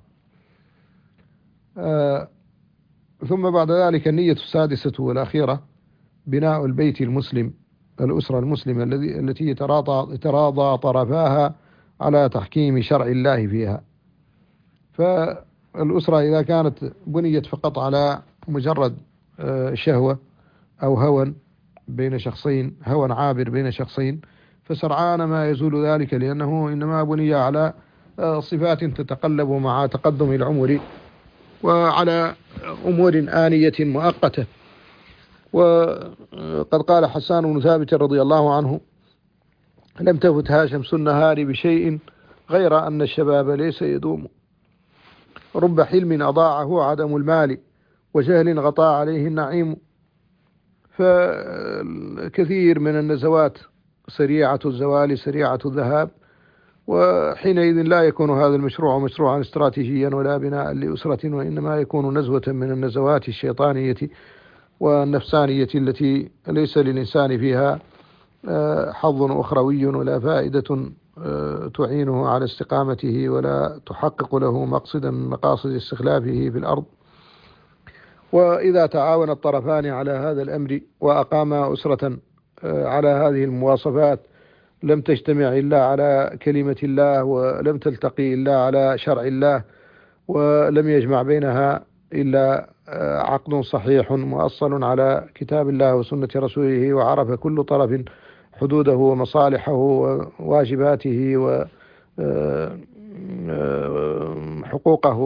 ثم بعد ذلك النية السادسة والأخيرة بناء البيت المسلم، الأسرة المسلمة التي يتراضى طرفاها على تحكيم شرع الله فيها. فالأسرة إذا كانت بنيت فقط على مجرد شهوة أو هوى بين شخصين، هوى عابر بين شخصين، فسرعان ما يزول ذلك، لأنه إنما بني على صفات تتقلب مع تقدم العمر وعلى أمور آنية مؤقتة. وقد قال حسان بن ثابت رضي الله عنه: لم تفتها شمس النهار بشيء غير أن الشباب ليس يدوم، رب حلم أضاعه عدم المال وجهل غطى عليه النعيم. فكثير من النزوات سريعة الزوال سريعة الذهاب، وحينئذ لا يكون هذا المشروع مشروعا استراتيجيا ولا بناء لأسرة، وإنما يكون نزوة من النزوات الشيطانية والنفسانية التي ليس للإنسان فيها حظ أخروي ولا فائدة تعينه على استقامته ولا تحقق له مقصدا من مقاصد استخلافه في الأرض. وإذا تعاون الطرفان على هذا الأمر وأقاما أسرة على هذه المواصفات لم تجتمع إلا على كلمة الله، ولم تلتقي إلا على شرع الله، ولم يجمع بينها إلا عقد صحيح مؤصل على كتاب الله وسنة رسوله، وعرف كل طرف حدوده ومصالحه وواجباته وحقوقه،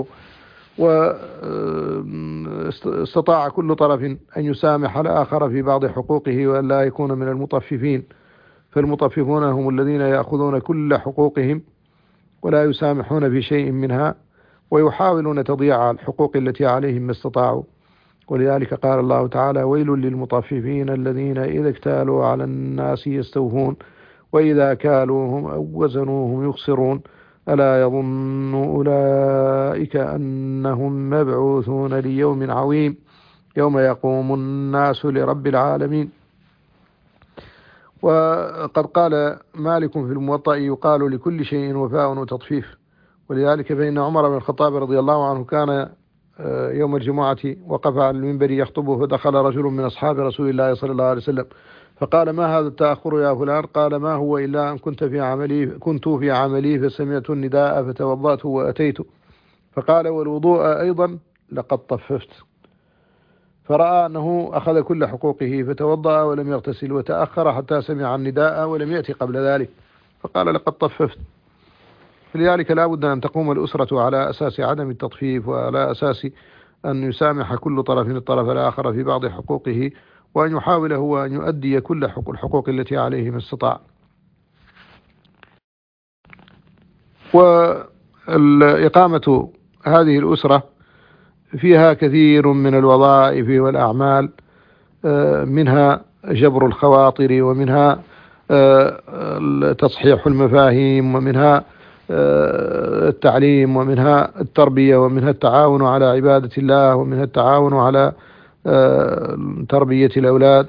واستطاع كل طرف أن يسامح الآخر في بعض حقوقه وأن لا يكون من المطففين. فالمطففون هم الذين يأخذون كل حقوقهم ولا يسامحون في شيء منها، ويحاولون تضييع الحقوق التي عليهم ما استطاعوا. ولذلك قال الله تعالى: ويل للمطففين الذين إذا اكتالوا على الناس يستوفون وإذا كالوهم أو وزنوهم يخسرون ألا يظن أولئك أنهم مبعوثون ليوم عظيم يوم يقوم الناس لرب العالمين. وقد قال مالك في الموطأ: يقال لكل شيء وفاء وتطفيف. ولذلك فإن عمر بن الخطاب رضي الله عنه كان يوم الجمعة وقف على المنبر يخطب، فدخل رجل من أصحاب رسول الله صلى الله عليه وسلم فقال: ما هذا التأخر يا فلان؟ قال: ما هو إلا أن كنت في عملي فسمعت النداء فتوضأت وأتيت. فقال: والوضوء أيضا؟ لقد طففت. فرأى أنه أخذ كل حقوقه فتوضأ ولم يغتسل، وتأخر حتى سمع النداء ولم يأتي قبل ذلك، فقال: لقد طففت. لذلك لا بد أن تقوم الأسرة على أساس عدم التطفيف، وعلى أساس أن يسامح كل طرف الطرف الآخر في بعض حقوقه، وأن يحاول هو أن يؤدي كل الحقوق التي عليه ما استطاع. وإقامة هذه الأسرة فيها كثير من الوظائف والأعمال، منها جبر الخواطر، ومنها تصحيح المفاهيم، ومنها التعليم، ومنها التربية، ومنها التعاون على عبادة الله، ومنها التعاون على تربية الأولاد،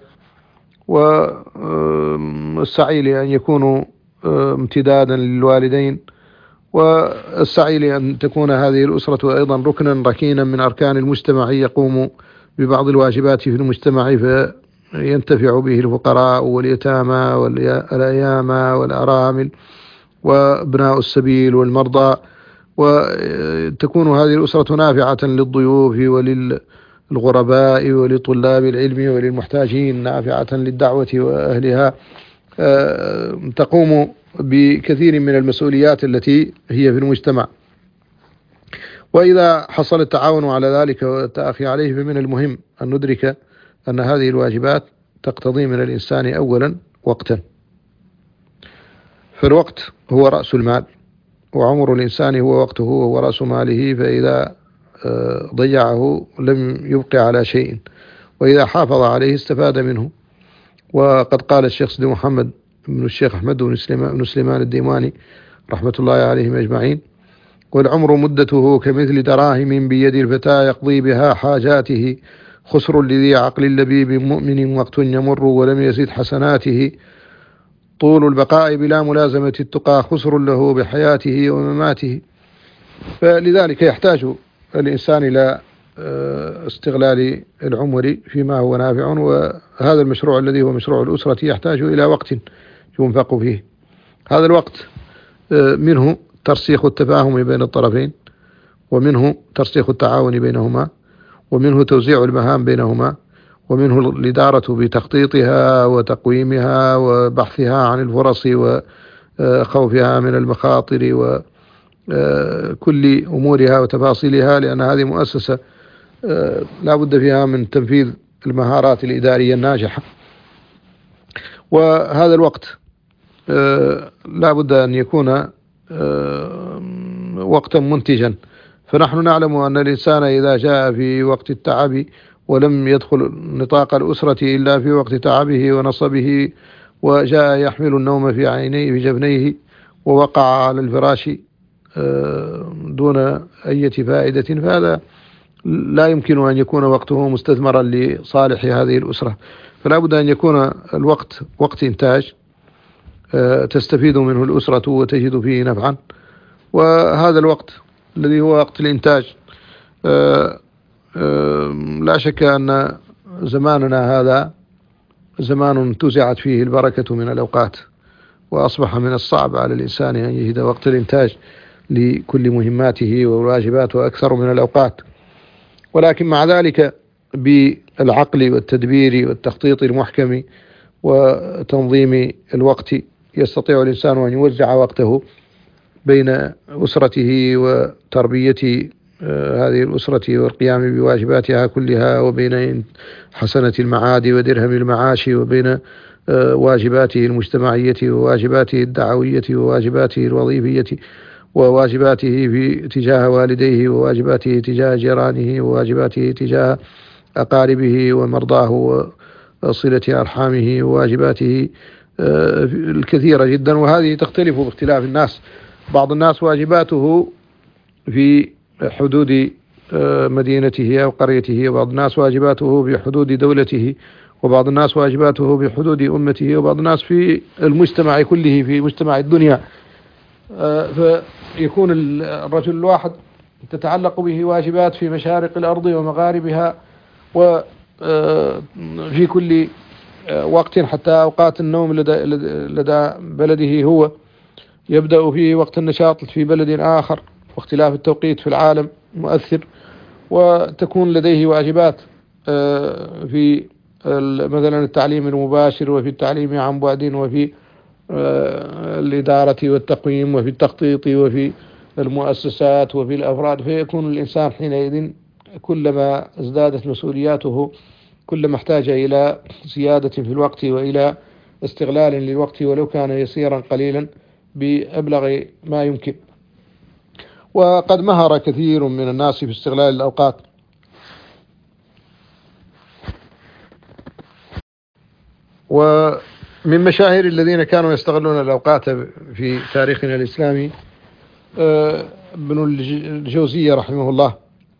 والسعي لأن يكونوا امتدادا للوالدين، والسعي لأن تكون هذه الأسرة أيضا ركنا ركينا من أركان المجتمع يقوم ببعض الواجبات في المجتمع فينتفع به الفقراء واليتامى والأيامى والأرامل وابناء السبيل والمرضى، وتكون هذه الأسرة نافعة للضيوف وللغرباء ولطلاب العلم وللمحتاجين، نافعة للدعوة وأهلها، تقوم بكثير من المسؤوليات التي هي في المجتمع. وإذا حصل التعاون على ذلك والتأخي عليه فمن المهم أن ندرك أن هذه الواجبات تقتضي من الإنسان أولا وقتا، فالوقت هو رأس المال، وعمر الإنسان هو وقته وهو رأس ماله، فإذا ضيعه لم يبق على شيء، وإذا حافظ عليه استفاد منه. وقد قال الشيخ سيدي محمد بن الشيخ أحمد بن سليمان الديواني رحمة الله عليهم أجمعين: والعمر مدته كمثل دراهم بيد الفتى يقضي بها حاجاته، خسر لذي عقل لبيب مؤمن وقت يمر ولم يزد حسناته، طول البقاء بلا ملازمة التقى خسر له بحياته ومماته. فلذلك يحتاج الإنسان إلى استغلال العمر فيما هو نافع، وهذا المشروع الذي هو مشروع الأسرة يحتاج إلى وقت ينفق فيه. هذا الوقت منه ترسيخ التفاهم بين الطرفين، ومنه ترسيخ التعاون بينهما، ومنه توزيع المهام بينهما، ومنه الإدارة بتخطيطها وتقويمها وبحثها عن الفرص وخوفها من المخاطر وكل أمورها وتفاصيلها، لأن هذه مؤسسة لا بد فيها من تنفيذ المهارات الإدارية الناجحة. وهذا الوقت لا بد أن يكون وقتا منتجا، فنحن نعلم أن الإنسان إذا جاء في وقت التعب ولم يدخل نطاق الأسرة إلا في وقت تعبه ونصبه، وجاء يحمل النوم في عينيه في جفنيه ووقع على الفراش دون أي فائدة، فهذا لا يمكن أن يكون وقته مستثمرا لصالح هذه الأسرة. فلا بد أن يكون الوقت وقت إنتاج تستفيد منه الأسرة وتجد فيه نفعا، وهذا الوقت الذي هو وقت الإنتاج لا شك أن زماننا هذا زمان انتزعت فيه البركة من الأوقات، وأصبح من الصعب على الإنسان أن يجد وقت الإنتاج لكل مهماته وواجباته أكثر من الأوقات. ولكن مع ذلك بالعقل والتدبير والتخطيط المحكم وتنظيم الوقت يستطيع الإنسان أن يوزع وقته بين أسرته وتربية هذه الأسرة والقيام بواجباتها كلها، وبين حسنة المعاد ودرهم المعاش، وبين واجباته المجتمعية وواجباته الدعوية وواجباته الوظيفية وواجباته في تجاه والديه وواجباته تجاه جيرانه وواجباته تجاه أقاربه ومرضاه وصلة أرحامه وواجباته الكثيرة جدا، وهذه تختلف باختلاف الناس. بعض الناس واجباته في حدود مدينته أو قريته، وبعض الناس واجباته في حدود دولته، وبعض الناس واجباته في حدود أمته، وبعض الناس في المجتمع كله، في مجتمع الدنيا. فيكون الرجل الواحد تتعلق به واجبات في مشارق الأرض ومغاربها، وفي كل وقت حتى أوقات النوم لدى بلده هو يبدأ فيه وقت النشاط في بلد آخر، واختلاف التوقيت في العالم مؤثر. وتكون لديه واجبات في مثلا التعليم المباشر، وفي التعليم عن بعد، وفي الإدارة والتقويم، وفي التخطيط، وفي المؤسسات، وفي الأفراد. فيكون الإنسان حينئذ كلما ازدادت مسؤولياته كلما احتاج إلى زيادة في الوقت وإلى استغلال للوقت ولو كان يسيرا قليلا بأبلغ ما يمكن. وقد مهر كثير من الناس في استغلال الأوقات، ومن مشاهير الذين كانوا يستغلون الأوقات في تاريخنا الإسلامي ابن الجوزية رحمه الله.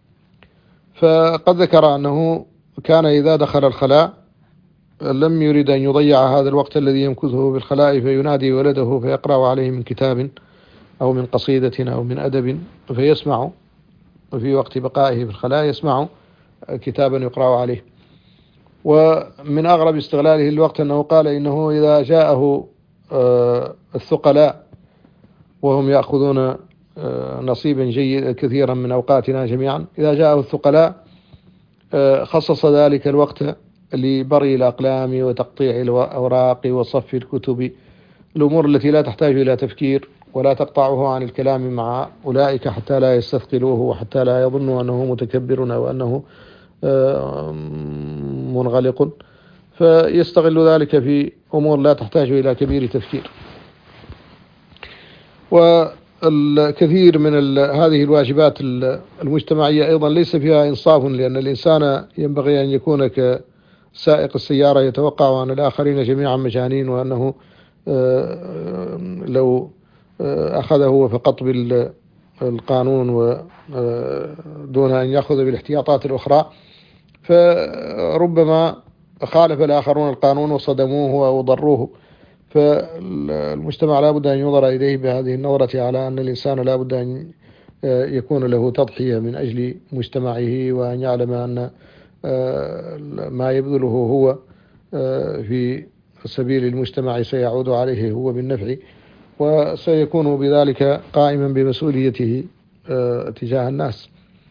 فقد ذكر أنه كان إذا دخل الخلاء لم يرد أن يضيع هذا الوقت الذي يمكثه بالخلاء، فينادي ولده فيقرأ عليه من كتاب أو من قصيدة أو من أدب، فيسمع في وقت بقائه في الخلاء يسمع كتابا يقرأ عليه. ومن أغرب استغلاله الوقت أنه قال إنه إذا جاءه الثقلاء وهم يأخذون نصيبا جيد كثيرا من أوقاتنا جميعا، إذا جاءه الثقلاء خصص ذلك الوقت لبري الأقلام وتقطيع الأوراق وصف الكتب، الأمور التي لا تحتاج إلى تفكير ولا تقطعه عن الكلام مع أولئك حتى لا يستثقلوه وحتى لا يظنوا أنه متكبر أو أنه منغلق، فيستغل ذلك في أمور لا تحتاج إلى كبير تفكير. والكثير من هذه الواجبات المجتمعية أيضا ليس فيها إنصاف، لأن الإنسان ينبغي أن يكون كسائق السيارة يتوقع أن الآخرين جميعا مجانين، وأنه لو أخذه فقط بالقانون ودون أن يأخذ بالاحتياطات الأخرى فربما خالف الآخرون القانون وصدموه أو ضروه. فالمجتمع لا بد أن ينظر إليه بهذه النظرة، على أن الإنسان لا بد أن يكون له تضحية من أجل مجتمعه، وأن يعلم أن ما يبذله هو في سبيل المجتمع سيعود عليه هو بالنفع، وسيكون بذلك قائما بمسؤوليته تجاه الناس.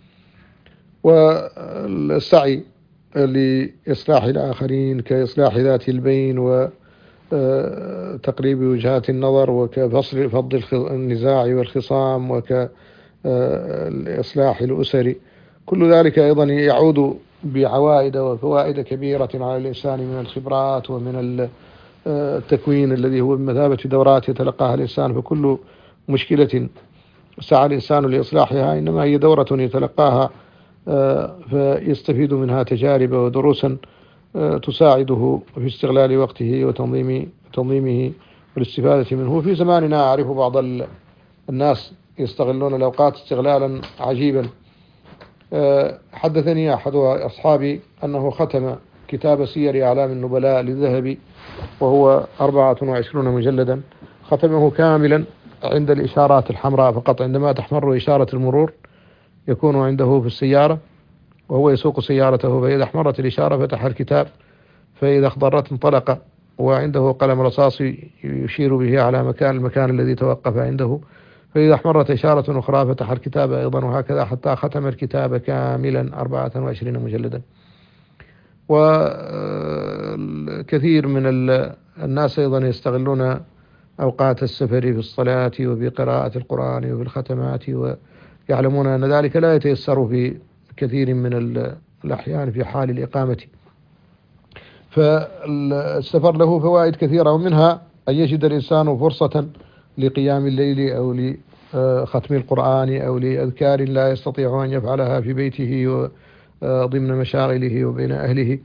والسعي لإصلاح الآخرين كإصلاح ذات البين وتقريب وجهات النظر وكفض النزاع والخصام وكإصلاح الأسر، كل ذلك أيضا يعود بعوائد وفوائد كبيرة على الإنسان من الخبرات ومن التكوين الذي هو بمثابة دورات يتلقاها الإنسان. فكل مشكلة سعى الإنسان لإصلاحها إنما هي دورة يتلقاها فيستفيد منها تجارب ودروسا تساعده في استغلال وقته وتنظيمه والاستفادة منه. في زماننا أعرف بعض الناس يستغلون الأوقات استغلالا عجيبا. حدثني أحد أصحابي أنه ختم كتاب سير أعلام النبلاء للذهبي، وهو 24 مجلدا، ختمه كاملا عند الإشارات الحمراء فقط. عندما تحمر إشارة المرور يكون عنده في السيارة وهو يسوق سيارته، فإذا احمرت الإشارة فتح الكتاب، فإذا اخضرت انطلق، وعنده قلم رصاص يشير به على المكان الذي توقف عنده، فإذا احمرت إشارة أخرى فتح الكتاب أيضا، وهكذا حتى ختم الكتاب كاملا 24 مجلدا. وكثير من الناس أيضا يستغلون أوقات السفر في الصلاة وبقراءة القرآن وفي الختمات، ويعلمون أن ذلك لا يتيسر في كثير من الأحيان في حال الإقامة. فالسفر له فوائد كثيرة، ومنها أن يجد الإنسان فرصة لقيام الليل أو لختم القرآن أو لأذكار لا يستطيع أن يفعلها في بيته ضمن مشاغله وبين أهله.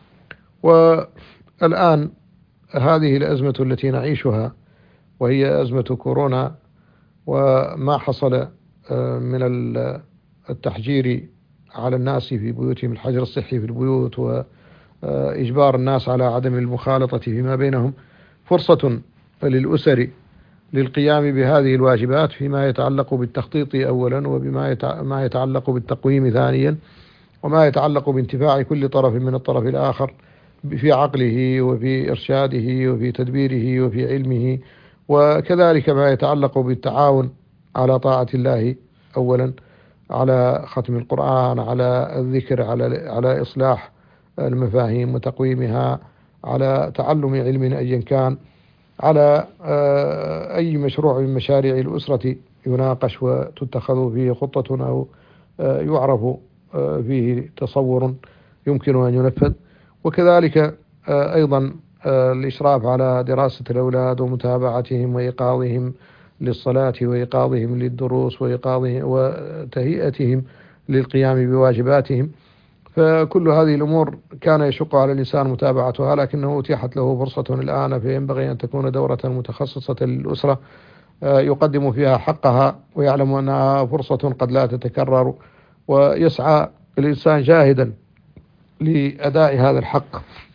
والآن هذه الأزمة التي نعيشها، وهي أزمة كورونا، وما حصل من التحجير على الناس في بيوتهم، الحجر الصحي في البيوت وإجبار الناس على عدم المخالطة فيما بينهم، فرصة للأسر للقيام بهذه الواجبات فيما يتعلق بالتخطيط أولا، وبما يتعلق بالتقويم ثانيا، وما يتعلق بانتفاع كل طرف من الطرف الآخر في عقله وفي إرشاده وفي تدبيره وفي علمه، وكذلك ما يتعلق بالتعاون على طاعة الله أولا، على ختم القرآن، على الذكر، على إصلاح المفاهيم وتقويمها، على تعلم علم أيا كان، على أي مشروع من مشاريع الأسرة يناقش وتتخذ فيه خطة أو يعرف فيه تصور يمكن أن ينفذ. وكذلك أيضا الإشراف على دراسة الأولاد ومتابعتهم وإيقاظهم للصلاة وإيقاظهم للدروس وإيقاظهم وتهيئتهم للقيام بواجباتهم. فكل هذه الأمور كان يشق على الإنسان متابعتها، لكنه أتيحت له فرصة الآن، فينبغي أن تكون دورة متخصصة للأسرة يقدم فيها حقها، ويعلم أنها فرصة قد لا تتكرر، ويسعى الإنسان جاهدا لأداء هذا الحق.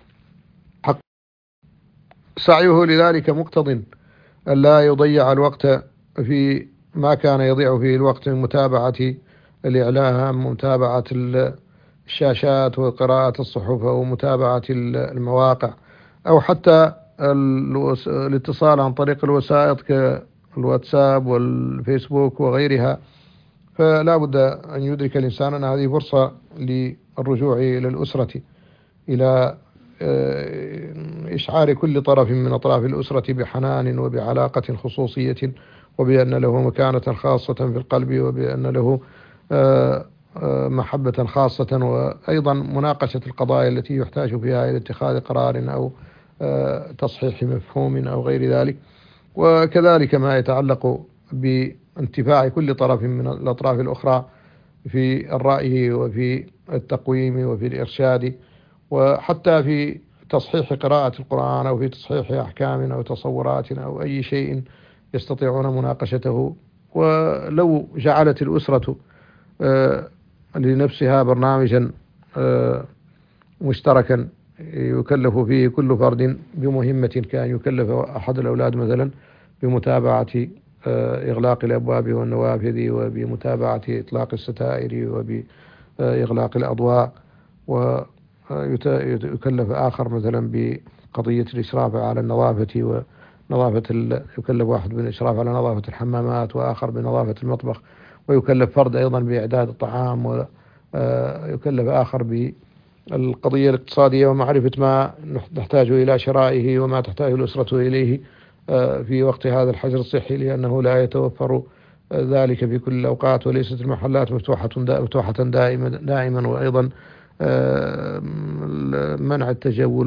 سعيه لذلك مقتضٍ أن لا يضيع الوقت في ما كان يضيع فيه الوقت من متابعة الإعلام، ومتابعة الشاشات وقراءة الصحف ومتابعة المواقع، أو حتى الاتصال عن طريق الوسائط كالواتساب والفيسبوك وغيرها. فلا بد أن يدرك الإنسان أن هذه فرصة للرجوع إلى الأسرة، إلى إشعار كل طرف من أطراف الأسرة بحنان وبعلاقة خصوصية، وبأن له مكانة خاصة في القلب، وبأن له محبة خاصة، وأيضا مناقشة القضايا التي يحتاج فيها إلى اتخاذ قرار أو تصحيح مفهوم أو غير ذلك. وكذلك ما يتعلق بانتفاع كل طرف من الأطراف الأخرى في الرأي وفي التقويم وفي الإرشاد، وحتى في تصحيح قراءة القرآن، أو في تصحيح أحكام أو تصورات أو أي شيء يستطيعون مناقشته. ولو جعلت الأسرة لنفسها برنامجا مشتركا يكلف فيه كل فرد بمهمة، كان يكلف أحد الأولاد مثلا بمتابعة إغلاق الأبواب والنوافذ، وبمتابعة إطلاق الستائر، وبإغلاق الأضواء، ويكلف آخر مثلا بقضية الإشراف على النظافة يكلف واحد بالإشراف على نظافة الحمامات، وآخر بنظافة المطبخ، ويكلف فرد أيضا بإعداد الطعام، ويكلف آخر بالقضية الاقتصادية ومعرفة ما نحتاج إلى شرائه وما تحتاج الأسرة إليه في وقت هذا الحجر الصحي، لأنه لا يتوفر ذلك في كل الأوقات، وليست المحلات مفتوحة دائما، وأيضا منع التجول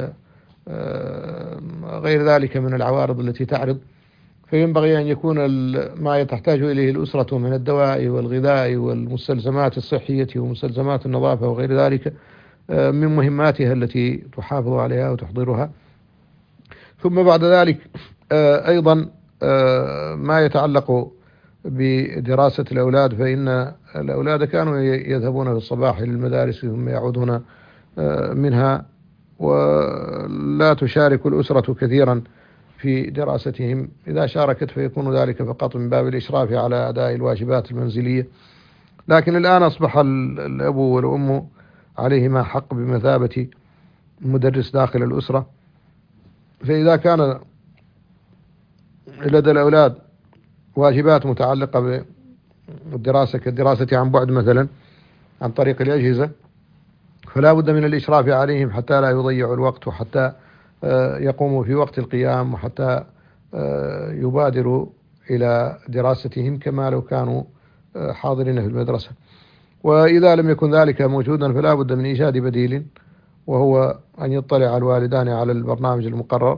غير ذلك من العوارض التي تعرض. فينبغي أن يكون ما تحتاج إليه الأسرة من الدواء والغذاء والمستلزمات الصحية ومستلزمات النظافة وغير ذلك من مهماتها التي تحافظ عليها وتحضرها. ثم بعد ذلك أيضا ما يتعلق بدراسة الأولاد، فإن الأولاد كانوا يذهبون في الصباح إلى المدارس ثم يعودون منها، ولا تشارك الأسرة كثيرا في دراستهم. إذا شاركت فيكون ذلك فقط من باب الإشراف على أداء الواجبات المنزلية. لكن الآن أصبح الأب والأم عليهما حق بمثابة مدرس داخل الأسرة. فإذا كان لدى الأولاد واجبات متعلقة بالدراسة كالدراسة عن بعد مثلا عن طريق الأجهزة، فلا بد من الإشراف عليهم حتى لا يضيعوا الوقت، وحتى يقوموا في وقت القيام، وحتى يبادروا إلى دراستهم كما لو كانوا حاضرين في المدرسة. وإذا لم يكن ذلك موجودا فلا بد من إيجاد بديل، وهو أن يطلع الوالدان على البرنامج المقرر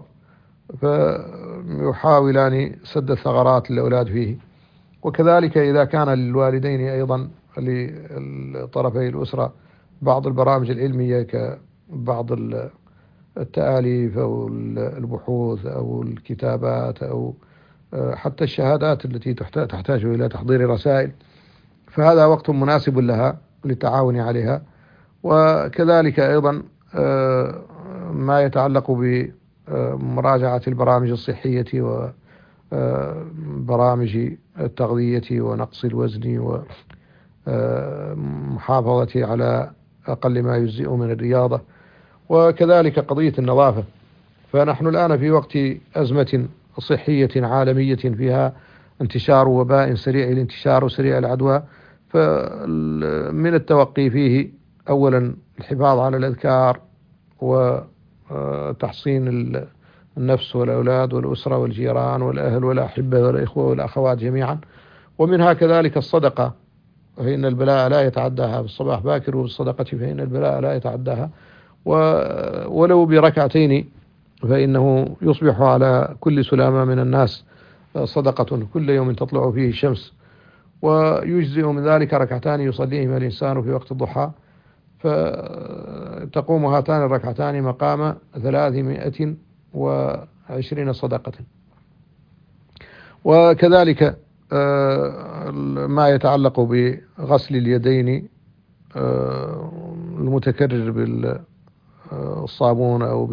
فيحاولان سد الثغرات للأولاد فيه. وكذلك إذا كان للوالدين أيضا لطرفي الأسرة بعض البرامج العلمية كبعض التآليف أو البحوث أو الكتابات أو حتى الشهادات التي تحتاج إلى تحضير رسائل، فهذا وقت مناسب لها للتعاون عليها. وكذلك أيضا ما يتعلق بمراجعة البرامج الصحية وبرامج التغذية ونقص الوزن ومحافظة على أقل ما يجزئ من الرياضة، وكذلك قضية النظافة. فنحن الآن في وقت أزمة صحية عالمية فيها انتشار وباء سريع الانتشار وسريع العدوى، فمن التوقي فيه أولا الحفاظ على الأذكار وتحصين النفس والأولاد والأسرة والجيران والأهل والأحبة والإخوة والأخوات جميعا، ومنها كذلك الصدقة، فإن البلاء لا يتعداها. بالصباح باكر والصدقة فإن البلاء لا يتعداها، ولو بركعتين فإنه يصبح على كل سلامة من الناس صدقة كل يوم تطلع فيه الشمس، ويجزئ من ذلك ركعتان يصليهما الإنسان في وقت الضحى، فتقوم هاتان الركعتان مقام 320 صدقة. وكذلك ما يتعلق بغسل اليدين المتكرر بالصابون أو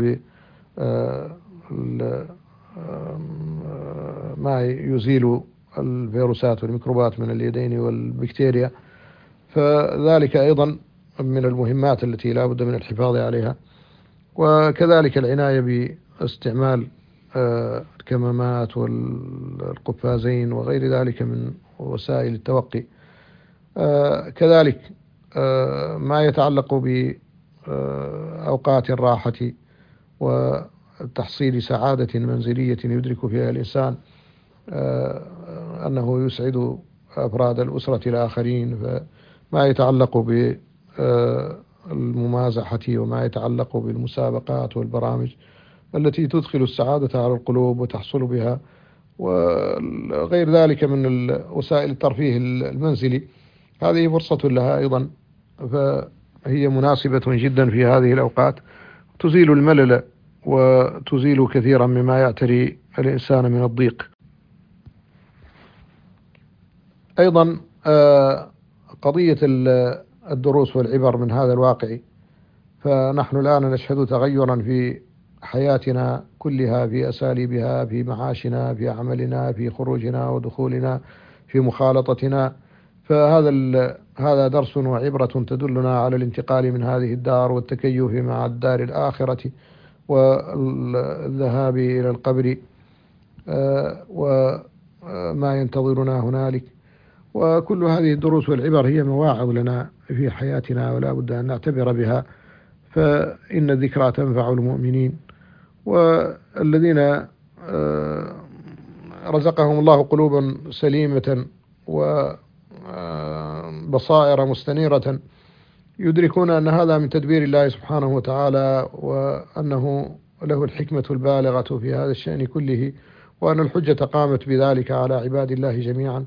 ما يزيل الفيروسات والميكروبات من اليدين والبكتيريا، فذلك أيضا من المهمات التي لا بد من الحفاظ عليها. وكذلك العناية باستعمال الكمامات والقفازين وغير ذلك من وسائل التوقي. كذلك ما يتعلق بأوقات الراحة وتحصيل سعادة منزلية يدرك فيها الإنسان أنه يسعد أفراد الأسرة الآخرين، فما يتعلق بالممازحة وما يتعلق بالمسابقات والبرامج التي تدخل السعادة على القلوب وتحصل بها، وغير ذلك من وسائل الترفيه المنزلي، هذه فرصة لها أيضا، فهي مناسبة جدا في هذه الأوقات، تزيل الملل وتزيل كثيرا مما يعتري الإنسان من الضيق. أيضا قضية الدروس والعبر من هذا الواقع، فنحن الآن نشهد تغيرا في حياتنا كلها، في أساليبها، في معاشنا، في عملنا، في خروجنا ودخولنا، في مخالطتنا، فهذا درس وعبرة تدلنا على الانتقال من هذه الدار والتكيف مع الدار الآخرة والذهاب إلى القبر وما ينتظرنا هنالك. وكل هذه الدروس والعبر هي مواعظ لنا في حياتنا ولا بد أن نعتبر بها، فإن الذكرى تنفع المؤمنين. والذين رزقهم الله قلوبا سليمة وبصائر مستنيرة يدركون أن هذا من تدبير الله سبحانه وتعالى، وأنه له الحكمة البالغة في هذا الشأن كله، وأن الحجة قامت بذلك على عباد الله جميعا.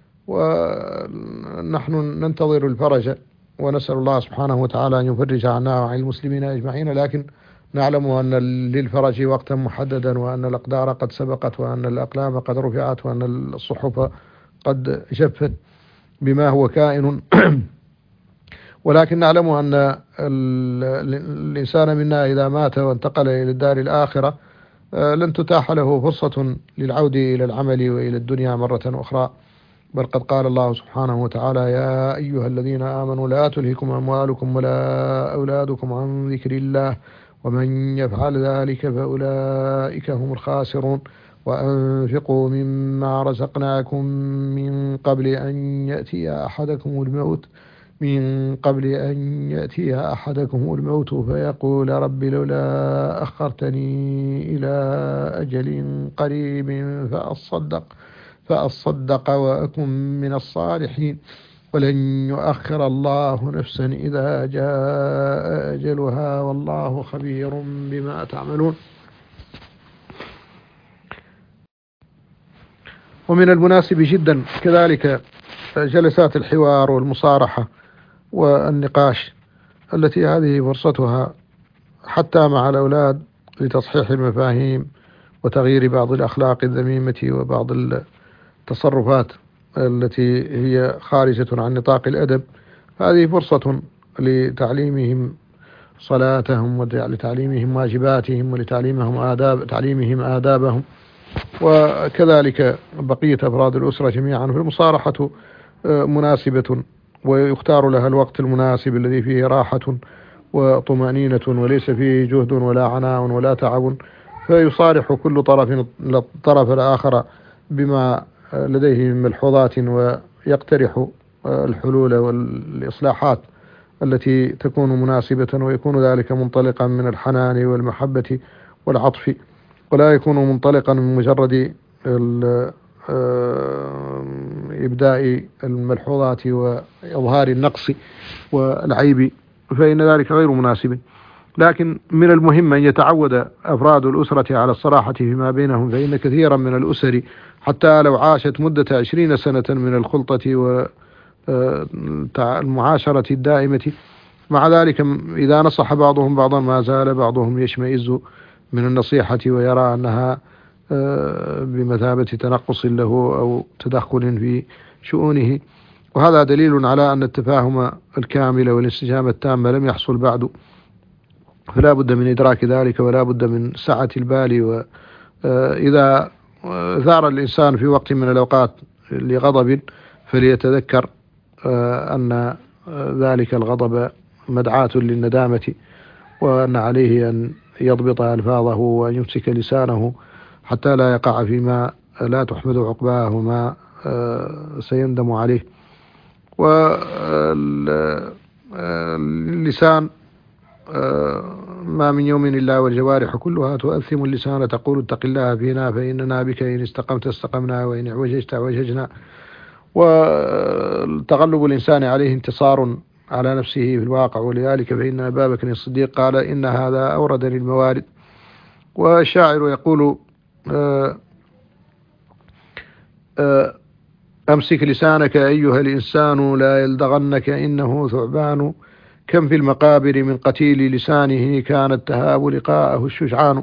ونحن ننتظر الفرج ونسأل الله سبحانه وتعالى أن يفرج عنا وعن المسلمين أجمعين، لكن نعلم أن للفرج وقتا محددا، وأن الأقدار قد سبقت، وأن الأقلام قد رفعت، وأن الصحف قد جفت بما هو كائن. ولكن نعلم أن الإنسان منا إذا مات وانتقل إلى الدار الآخرة لن تتاح له فرصة للعود إلى العمل وإلى الدنيا مرة أخرى، بل قد قال الله سبحانه وتعالى: يا أيها الذين آمنوا لا تلهكم أموالكم ولا أولادكم عن ذكر الله ومن يفعل ذلك فأولئك هم الخاسرون، وأنفقوا مما رزقناكم من قبل أن يأتي أحدكم الموت فيقول رب لولا أخرتني إلى أجل قريب فأصدق وأكن من الصالحين ولن يؤخر الله نفسا إذا جاء أجلها والله خبير بما تعملون. ومن المناسب جدا كذلك جلسات الحوار والمصارحة والنقاش التي هذه فرصتها حتى مع الأولاد لتصحيح المفاهيم وتغيير بعض الأخلاق الذميمة وبعض التصرفات التي هي خارجة عن نطاق الأدب. هذه فرصة لتعليمهم صلاتهم ولتعليمهم واجباتهم ولتعليمهم آدابهم، وكذلك بقية أفراد الأسرة جميعا. فالمصارحة مناسبة ويختار لها الوقت المناسب الذي فيه راحة وطمأنينة وليس فيه جهد ولا عناء ولا تعب، فيصارح كل طرف الآخر بما لديه من ملحوظات ويقترح الحلول والإصلاحات التي تكون مناسبة، ويكون ذلك منطلقا من الحنان والمحبة والعطف، ولا يكون منطلقا من مجرد إبداء الملحوظات وإظهار النقص والعيب، فإن ذلك غير مناسب. لكن من المهم أن يتعود أفراد الأسرة على الصراحة فيما بينهم، فإن كثيرا من الأسر حتى لو عاشت مدة 20 سنة من الخلطة والمعاشرة الدائمة، مع ذلك إذا نصح بعضهم بعضا ما زال بعضهم يشمئز من النصيحة ويرى أنها بمثابة تنقص له أو تدخل في شؤونه، وهذا دليل على أن التفاهم الكامل والانسجام التام لم يحصل بعد. فلا بد من إدراك ذلك ولا بد من سعة البال. وإذا ثار الإنسان في وقت من الأوقات لغضب فليتذكر أن ذلك الغضب مدعاة للندامة، وأن عليه أن يضبط ألفاظه وأن يمسك لسانه حتى لا يقع فيما لا تحمد عقباه وما سيندم عليه. واللسان ما من يوم إلا والجوارح كلها تؤثم اللسان تقول اتق الله فينا فإننا بك إن استقمت استقمنا وإن اعوججت اعوججنا. وتغلب الإنسان عليه انتصار على نفسه في الواقع، ولذلك فإن أبا بكر الصديق قال إن هذا أوردني الموارد. والشاعر يقول أمسك لسانك أيها الإنسان لا يلدغنك إنه ثعبان، كم في المقابر من قتيل لسانه كان التهاب لقاءه الشجعان.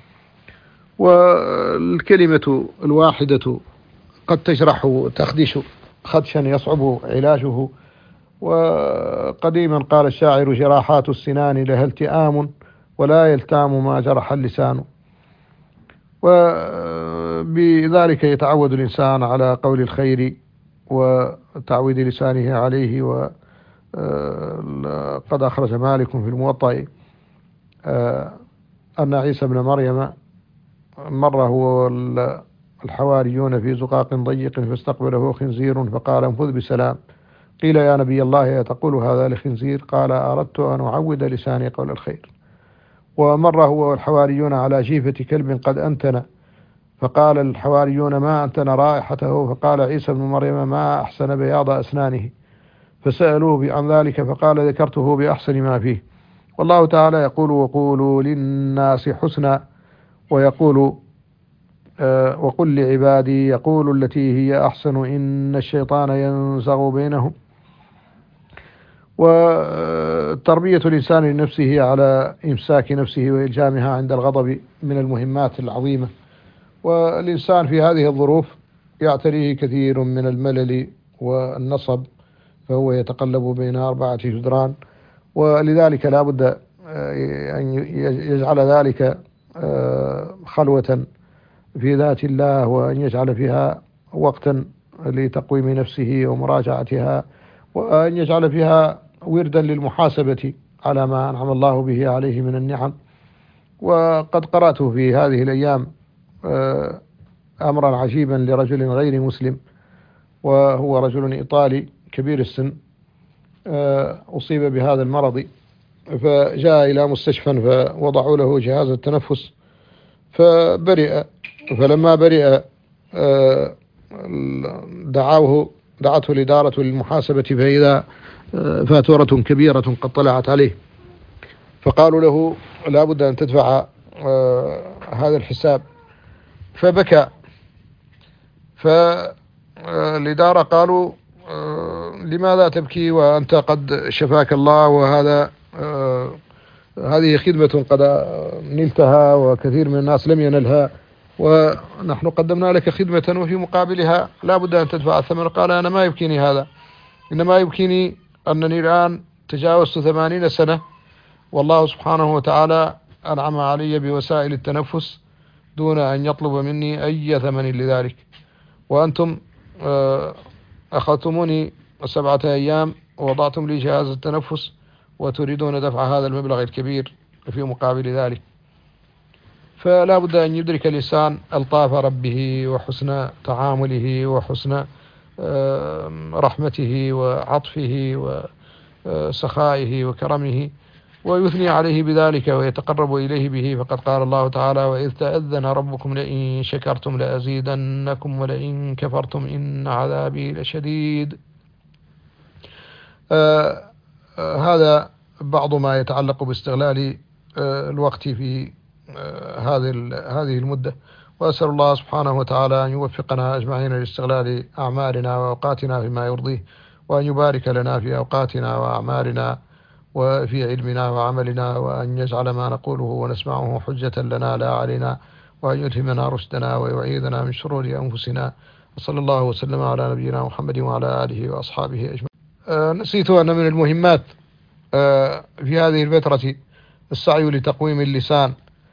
والكلمة الواحدة قد تجرح وتخدش خدشا يصعب علاجه. وقديما قال الشاعر جراحات السنان لها التئام ولا يلتام ما جرح اللسان. وبذلك يتعود الإنسان على قول الخير وتعويد لسانه عليه. وقد أخرج مالك في الموطأ أن عيسى بن مريم مر هو الحواريون في زقاق ضيق فاستقبله خنزير فقال انفذ بسلام. قيل يا نبي الله تقول هذا لخنزير؟ قال أردت أن أعود لساني قول الخير. ومر هو والحواريون على جيفة كلب قد أنتن فقال الحواريون ما أنتن رائحته؟ فقال عيسى بن مريم ما أحسن بياض أسنانه. فسألوه عن ذلك فقال ذكرته بأحسن ما فيه. والله تعالى يقول وقولوا للناس حسنا، ويقول وقل لعبادي يقول التي هي أحسن إن الشيطان ينزغ بينهم. وتربية الإنسان لنفسه على إمساك نفسه وإلجامها عند الغضب من المهمات العظيمة. والإنسان في هذه الظروف يعتريه كثير من الملل والنصب، فهو يتقلب بين 4 جدران، ولذلك لا بد أن يجعل ذلك خلوة في ذات الله، وأن يجعل فيها وقتا لتقويم نفسه ومراجعتها، وأن يجعل فيها وردا للمحاسبة على ما أنعم الله به عليه من النعم. وقد قرأت في هذه الأيام أمرا عجيبا لرجل غير مسلم، وهو رجل إيطالي كبير السن، أصيب بهذا المرض، فجاء إلى مستشفى فوضعوا له جهاز التنفس فبرئ. فلما برئ دعته الإدارة للمحاسبة، فإذا فاتورة كبيرة قد طلعت عليه، فقالوا له لا بد أن تدفع هذا الحساب، فبكى. فالإدارة قالوا لماذا تبكي وأنت قد شفاك الله، وهذا هذه خدمة قد نلتها وكثير من الناس لم ينلها، ونحن قدمنا لك خدمة وفي مقابلها لا بد أن تدفع الثمن. قال أنا ما يبكيني هذا، إنما يبكيني أنني الآن تجاوزت 80 سنة، والله سبحانه وتعالى أنعم علي بوسائل التنفس دون أن يطلب مني أي ثمن لذلك، وأنتم أخذتموني 7 أيام ووضعتم لي جهاز التنفس وتريدون دفع هذا المبلغ الكبير في مقابل ذلك. فلا بد أن يدرك الإنسان ألطاف ربه وحسن تعامله وحسن رحمته وعطفه وسخائه وكرمه، ويثني عليه بذلك ويتقرب إليه به. فقد قال الله تعالى وإذ تأذن ربكم لئن شكرتم لأزيدنكم ولئن كفرتم إن عذابي لشديد. هذا بعض ما يتعلق باستغلال الوقت في هذه المدة، وأسأل الله سبحانه وتعالى أن يوفقنا أجمعين لاستغلال أعمالنا وأوقاتنا فيما يرضيه، وأن يبارك لنا في أوقاتنا وأعمالنا وفي علمنا وعملنا، وأن يجعل ما نقوله ونسمعه حجة لنا لا علينا، وأن يلهمنا رشدنا ويعيذنا من شرور أنفسنا. وصلى الله وسلم على نبينا محمد وعلى آله وأصحابه أجمعين. نسيت أن من المهمات في هذه الفترة السعي لتقويم اللسان،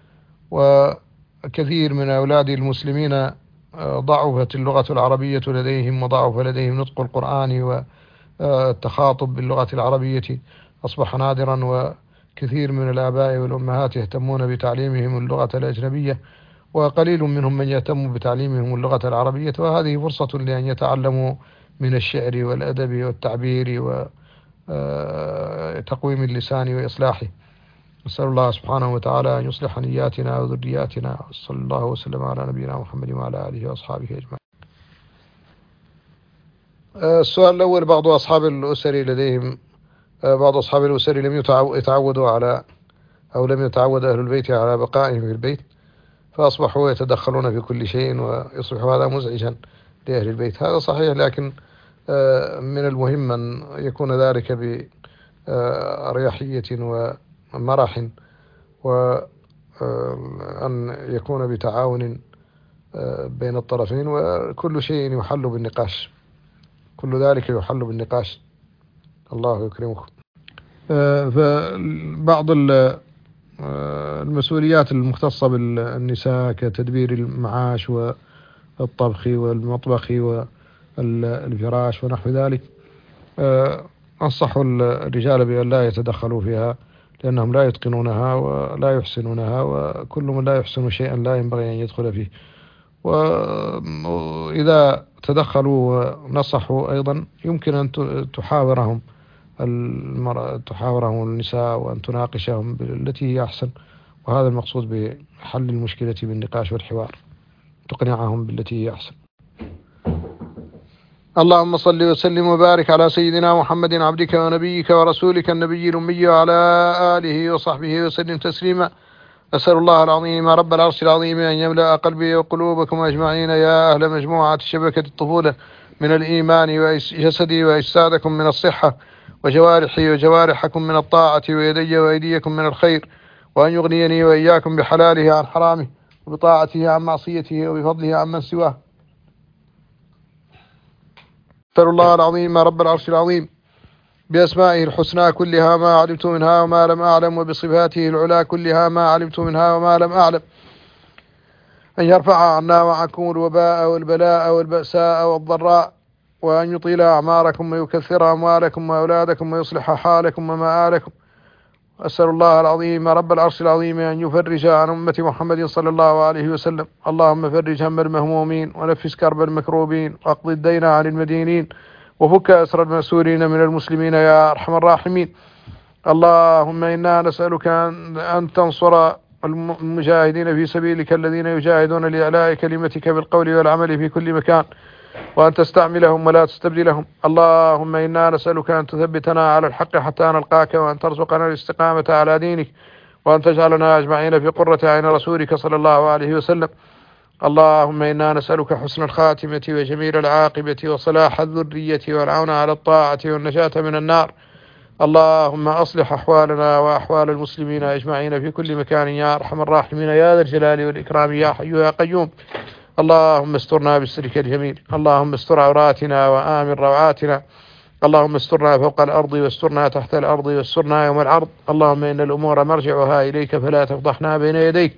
وكثير من أولاد المسلمين ضعفت اللغة العربية لديهم، وضعف لديهم نطق القرآن والتخاطب باللغة العربية أصبح نادرا، وكثير من الآباء والأمهات يهتمون بتعليمهم اللغة الأجنبية، وقليل منهم من يهتم بتعليمهم اللغة العربية. وهذه فرصة لأن يتعلموا من الشعر والأدب والتعبير وتقويم اللسان وإصلاحه. نسأل الله سبحانه وتعالى أن يصلح نياتنا وذرياتنا، صلى الله وسلم على نبينا محمد وعلى آله وأصحابه أجمعين. السؤال الأول: بعض أصحاب الأسر لم يتعودوا على، أو لم يتعود أهل البيت على بقائهم في البيت، فأصبحوا يتدخلون في كل شيء، ويصبح هذا مزعجا لأهل البيت. هذا صحيح، لكن من المهم أن يكون ذلك بأريحية ومرح، وأن يكون بتعاون بين الطرفين، وكل شيء يحل بالنقاش، كل ذلك يحل بالنقاش. الله يكرمكم. فبعض المسؤوليات المختصة بالنساء كتدبير المعاش والطبخ والمطبخ والفراش ونحو ذلك، أنصح الرجال بأن لا يتدخلوا فيها، لأنهم لا يتقنونها ولا يحسنونها، وكل من لا يحسن شيئا لا ينبغي أن يدخل فيه. وإذا تدخلوا ونصحوا أيضا يمكن أن تحاورهم النساء، وأن تناقشهم بالتي هي أحسن، وهذا المقصود بحل المشكلة بالنقاش والحوار، تقنعهم بالتي هي أحسن. اللهم صل وسلم وبارك على سيدنا محمد عبدك ونبيك ورسولك النبي الأمي وعلى آله وصحبه وسلم تسليما. أسأل الله العظيم رب العرش العظيم أن يملأ قلبي وقلوبكم أجمعين يا أهل مجموعة شبكة الطفولة من الإيمان وجسدي وإجسادكم من الصحة وجوارحي وجوارحكم من الطاعة ويدي وأيديكم من الخير، وأن يغنيني وإياكم بحلاله عن حرامه وبطاعته عن معصيته وبفضله عن من سواه. أسأل الله العظيم رب العرش العظيم بأسمائه الحسنى كلها ما علمت منها وما لم أعلم، وبصفاته العلى كلها ما علمت منها وما لم أعلم، أن يرفع عنا وعنكم الوباء والبلاء والبأساء والضراء، وأن يطيل أعماركم ويكثر أموالكم وأولادكم ويصلح حالكم ومآلكم. أسأل الله العظيم رب العرش العظيم أن يفرج عن أمة محمد صلى الله عليه وسلم. اللهم فرج هم المهمومين ونفس كرب المكروبين واقض الدين عن المدينين وفك أسر المأسورين من المسلمين يا أرحم الراحمين. اللهم إنا نسألك أن تنصر المجاهدين في سبيلك الذين يجاهدون لإعلاء كلمتك بالقول والعمل في كل مكان، وأن تستعملهم ولا تستبدلهم. اللهم إنا نسألك أن تثبتنا على الحق حتى نلقاك، وأن ترزقنا الاستقامة على دينك، وأن تجعلنا أجمعين في قرة عين رسولك صلى الله عليه وسلم. اللهم إنا نسألك حسن الخاتمة وجميل العاقبة وصلاح الذرية والعون على الطاعة والنجاة من النار. اللهم أصلح أحوالنا وأحوال المسلمين أجمعين في كل مكان يا أرحم الراحمين يا ذا الجلال والإكرام يا حي يا قيوم. اللهم استرنا بسترك الجميل، اللهم استر عوراتنا وآمن روعاتنا، اللهم استرنا فوق الأرض واسترنا تحت الأرض واسترنا يوم العرض. اللهم إن الأمور مرجعها إليك فلا تفضحنا بين يديك.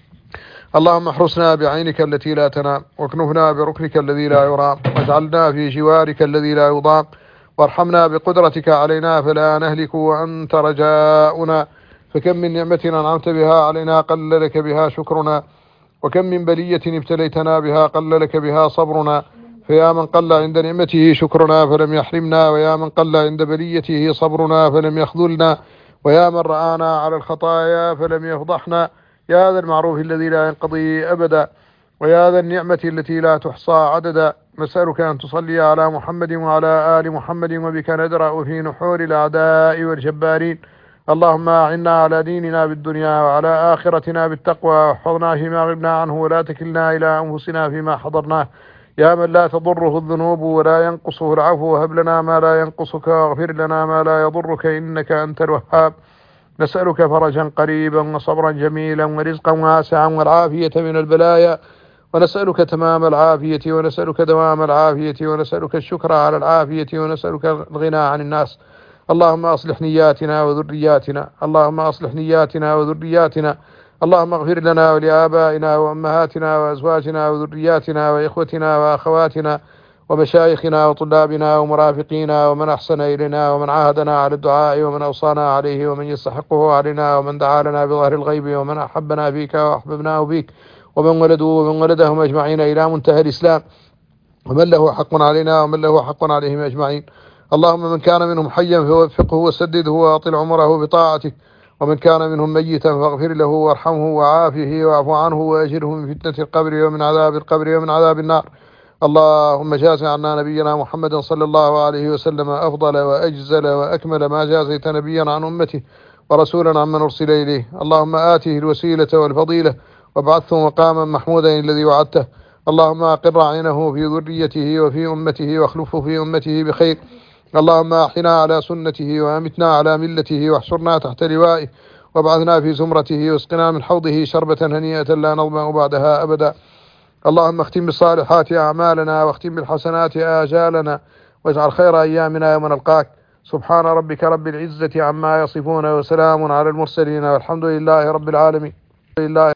اللهم احرسنا بعينك التي لا تنام، واكنفنا بركنك الذي لا يرام، واجعلنا في جوارك الذي لا يضام، وارحمنا بقدرتك علينا فلا نهلك وأنت رجاؤنا. فكم من نعمة أنعمت بها علينا قل لك بها شكرنا، وكم من بلية ابتليتنا بها قل لك بها صبرنا. فيا من قل عند نعمته شكرنا فلم يحرمنا، ويا من قل عند بليته صبرنا فلم يخذلنا، ويا من رآنا على الخطايا فلم يفضحنا. يا ذا المعروف الذي لا ينقضي أبدا، ويا ذا النعمة التي لا تحصى عددا، نسألك أن تصلي على محمد وعلى آل محمد، وبك ندرأ في نحور الأعداء والجبارين. اللهم أعنا على ديننا بالدنيا وعلى آخرتنا بالتقوى، واحفظنا فيما غبنا عنه ولا تكلنا إلى أنفسنا فيما حضرناه. يا من لا تضره الذنوب ولا ينقصه العفو، وهب لنا ما لا ينقصك واغفر لنا ما لا يضرك إنك أنت الوهاب. نسألك فرجا قريبا وصبرا جميلا ورزقا واسعا والعافية من البلايا، ونسألك تمام العافية، ونسألك دوام العافية، ونسألك الشكر على العافية، ونسألك الغنى عن الناس. اللهم أصلح نياتنا وذرياتنا، اللهم أصلح نياتنا وذرياتنا. اللهم اغفر لنا ولآبائنا وأمهاتنا وأزواجنا وذرياتنا وإخوتنا وأخواتنا ومشايخنا وطلابنا ومرافقينا ومن أحسن إلينا ومن عاهدنا على الدعاء ومن أوصانا عليه ومن يستحقه علينا ومن دعا لنا بظهر الغيب ومن أحبنا فيك وأحببناه فيك ومن ولدوا ومن ولدهم أجمعين إلى منتهى الإسلام، ومن له حق علينا ومن له حق عليهم أجمعين. اللهم من كان منهم حيا فوفقه وسدده وأطل عمره بطاعتك، ومن كان منهم ميتا فاغفر له وارحمه وعافه واعف عنه وأجره من فتنة القبر ومن عذاب القبر ومن عذاب النار. اللهم جاز عنا نبينا محمد صلى الله عليه وسلم أفضل وأجزل وأكمل ما جازيت نبيا عن أمته ورسولا عمن أرسل إليه. اللهم آته الوسيلة والفضيلة وابعثه مقاما محمودا الذي وعدته. اللهم أقر عينه في ذريته وفي أمته واخلفه في أمته بخير. اللهم أحينا على سنته وأمتنا على ملته واحشرنا تحت لوائه وابعثنا في زمرته واسقنا من حوضه شربة هنيئة لا نظمأ بعدها أبدا. اللهم اختم بالصالحات أعمالنا واختم بالحسنات آجالنا، واجعل خير أيامنا يوم نلقاك. سبحان ربك رب العزة عما يصفون وسلام على المرسلين والحمد لله رب العالمين.